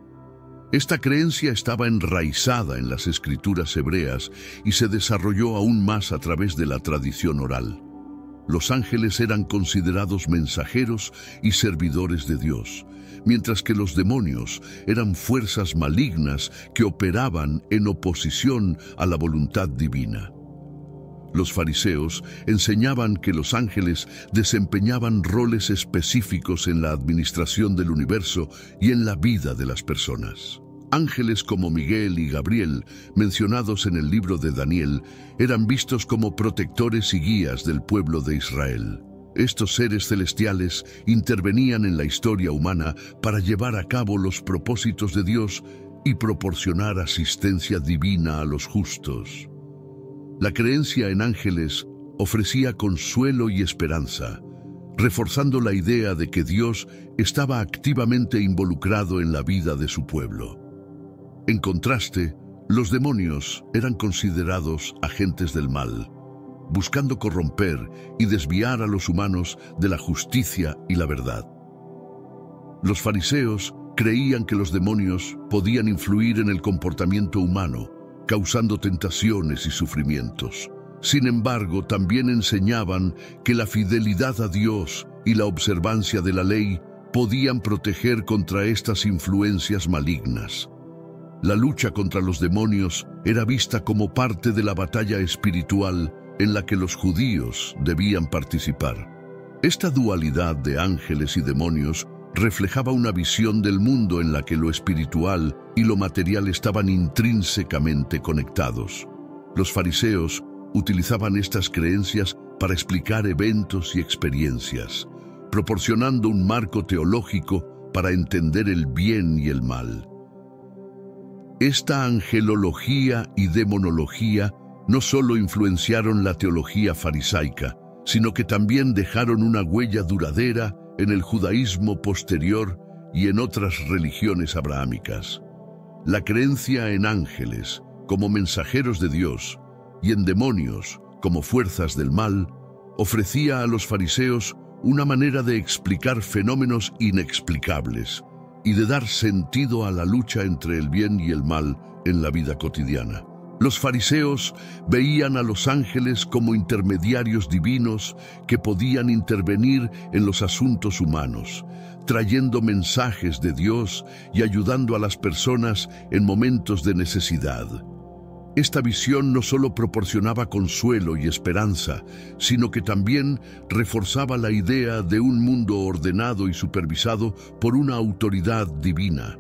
Esta creencia estaba enraizada en las escrituras hebreas y se desarrolló aún más a través de la tradición oral. Los ángeles eran considerados mensajeros y servidores de Dios, mientras que los demonios eran fuerzas malignas que operaban en oposición a la voluntad divina. Los fariseos enseñaban que los ángeles desempeñaban roles específicos en la administración del universo y en la vida de las personas. Ángeles como Miguel y Gabriel, mencionados en el libro de Daniel, eran vistos como protectores y guías del pueblo de Israel. Estos seres celestiales intervenían en la historia humana para llevar a cabo los propósitos de Dios y proporcionar asistencia divina a los justos. La creencia en ángeles ofrecía consuelo y esperanza, reforzando la idea de que Dios estaba activamente involucrado en la vida de su pueblo. En contraste, los demonios eran considerados agentes del mal, buscando corromper y desviar a los humanos de la justicia y la verdad. Los fariseos creían que los demonios podían influir en el comportamiento humano, causando tentaciones y sufrimientos. Sin embargo, también enseñaban que la fidelidad a Dios y la observancia de la ley podían proteger contra estas influencias malignas. La lucha contra los demonios era vista como parte de la batalla espiritual en la que los judíos debían participar. Esta dualidad de ángeles y demonios reflejaba una visión del mundo en la que lo espiritual y lo material estaban intrínsecamente conectados. Los fariseos utilizaban estas creencias para explicar eventos y experiencias, proporcionando un marco teológico para entender el bien y el mal. Esta angelología y demonología no solo influenciaron la teología farisaica, sino que también dejaron una huella duradera en el judaísmo posterior y en otras religiones abrahámicas. La creencia en ángeles como mensajeros de Dios y en demonios como fuerzas del mal ofrecía a los fariseos una manera de explicar fenómenos inexplicables y de dar sentido a la lucha entre el bien y el mal en la vida cotidiana. Los fariseos veían a los ángeles como intermediarios divinos que podían intervenir en los asuntos humanos, trayendo mensajes de Dios y ayudando a las personas en momentos de necesidad. Esta visión no solo proporcionaba consuelo y esperanza, sino que también reforzaba la idea de un mundo ordenado y supervisado por una autoridad divina.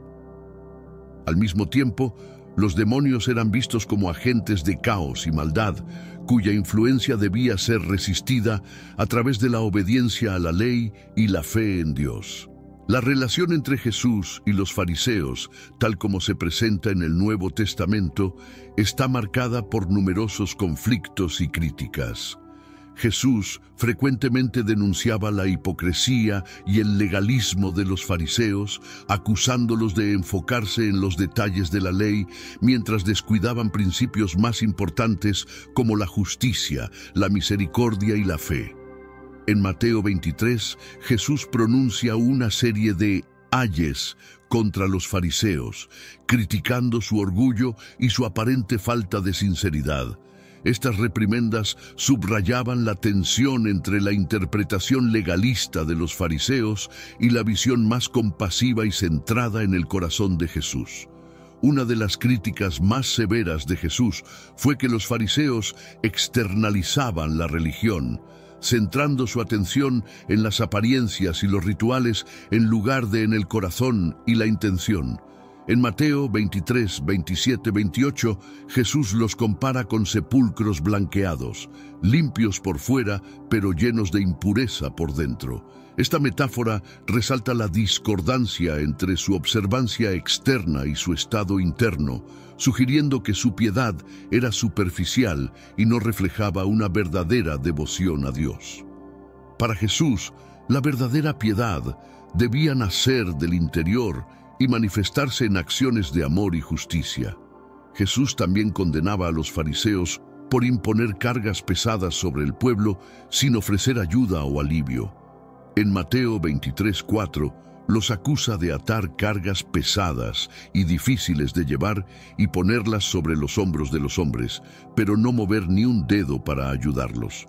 Al mismo tiempo, los demonios eran vistos como agentes de caos y maldad, cuya influencia debía ser resistida a través de la obediencia a la ley y la fe en Dios. La relación entre Jesús y los fariseos, tal como se presenta en el Nuevo Testamento, está marcada por numerosos conflictos y críticas. Jesús frecuentemente denunciaba la hipocresía y el legalismo de los fariseos, acusándolos de enfocarse en los detalles de la ley, mientras descuidaban principios más importantes como la justicia, la misericordia y la fe. En Mateo 23, Jesús pronuncia una serie de ayes contra los fariseos, criticando su orgullo y su aparente falta de sinceridad. Estas reprimendas subrayaban la tensión entre la interpretación legalista de los fariseos y la visión más compasiva y centrada en el corazón de Jesús. Una de las críticas más severas de Jesús fue que los fariseos externalizaban la religión, centrando su atención en las apariencias y los rituales en lugar de en el corazón y la intención. En Mateo 23, 27, 28, Jesús los compara con sepulcros blanqueados, limpios por fuera, pero llenos de impureza por dentro. Esta metáfora resalta la discordancia entre su observancia externa y su estado interno, sugiriendo que su piedad era superficial y no reflejaba una verdadera devoción a Dios. Para Jesús, la verdadera piedad debía nacer del interior y manifestarse en acciones de amor y justicia. Jesús también condenaba a los fariseos por imponer cargas pesadas sobre el pueblo sin ofrecer ayuda o alivio. En Mateo 23:4, los acusa de atar cargas pesadas y difíciles de llevar y ponerlas sobre los hombros de los hombres, pero no mover ni un dedo para ayudarlos.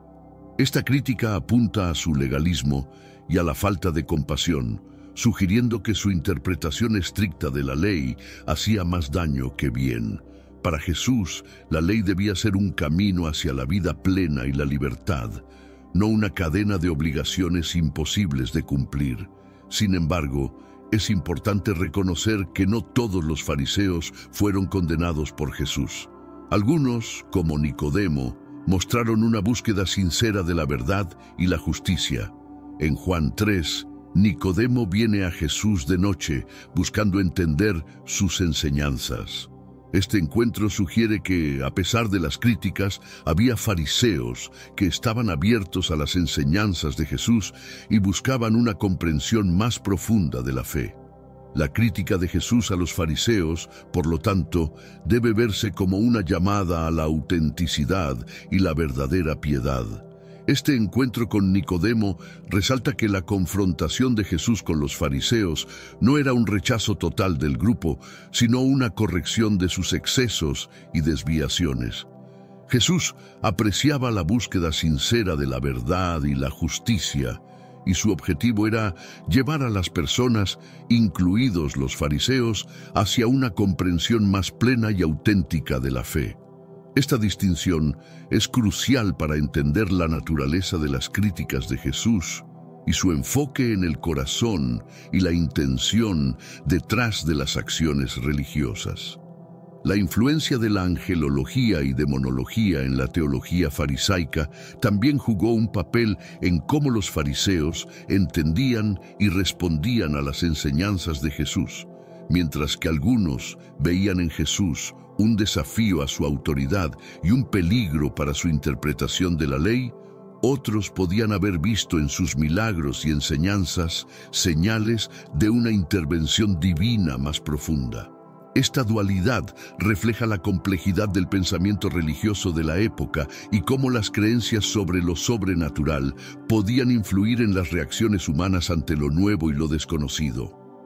Esta crítica apunta a su legalismo y a la falta de compasión, sugiriendo que su interpretación estricta de la ley hacía más daño que bien. Para Jesús, la ley debía ser un camino hacia la vida plena y la libertad, no una cadena de obligaciones imposibles de cumplir. Sin embargo, es importante reconocer que no todos los fariseos fueron condenados por Jesús. Algunos, como Nicodemo, mostraron una búsqueda sincera de la verdad y la justicia. En Juan 3, Nicodemo viene a Jesús de noche, buscando entender sus enseñanzas. Este encuentro sugiere que, a pesar de las críticas, había fariseos que estaban abiertos a las enseñanzas de Jesús y buscaban una comprensión más profunda de la fe. La crítica de Jesús a los fariseos, por lo tanto, debe verse como una llamada a la autenticidad y la verdadera piedad. Este encuentro con Nicodemo resalta que la confrontación de Jesús con los fariseos no era un rechazo total del grupo, sino una corrección de sus excesos y desviaciones. Jesús apreciaba la búsqueda sincera de la verdad y la justicia, y su objetivo era llevar a las personas, incluidos los fariseos, hacia una comprensión más plena y auténtica de la fe. Esta distinción es crucial para entender la naturaleza de las críticas de Jesús y su enfoque en el corazón y la intención detrás de las acciones religiosas. La influencia de la angelología y demonología en la teología farisaica también jugó un papel en cómo los fariseos entendían y respondían a las enseñanzas de Jesús. Mientras que algunos veían en Jesús un desafío a su autoridad y un peligro para su interpretación de la ley, otros podían haber visto en sus milagros y enseñanzas señales de una intervención divina más profunda. Esta dualidad refleja la complejidad del pensamiento religioso de la época y cómo las creencias sobre lo sobrenatural podían influir en las reacciones humanas ante lo nuevo y lo desconocido.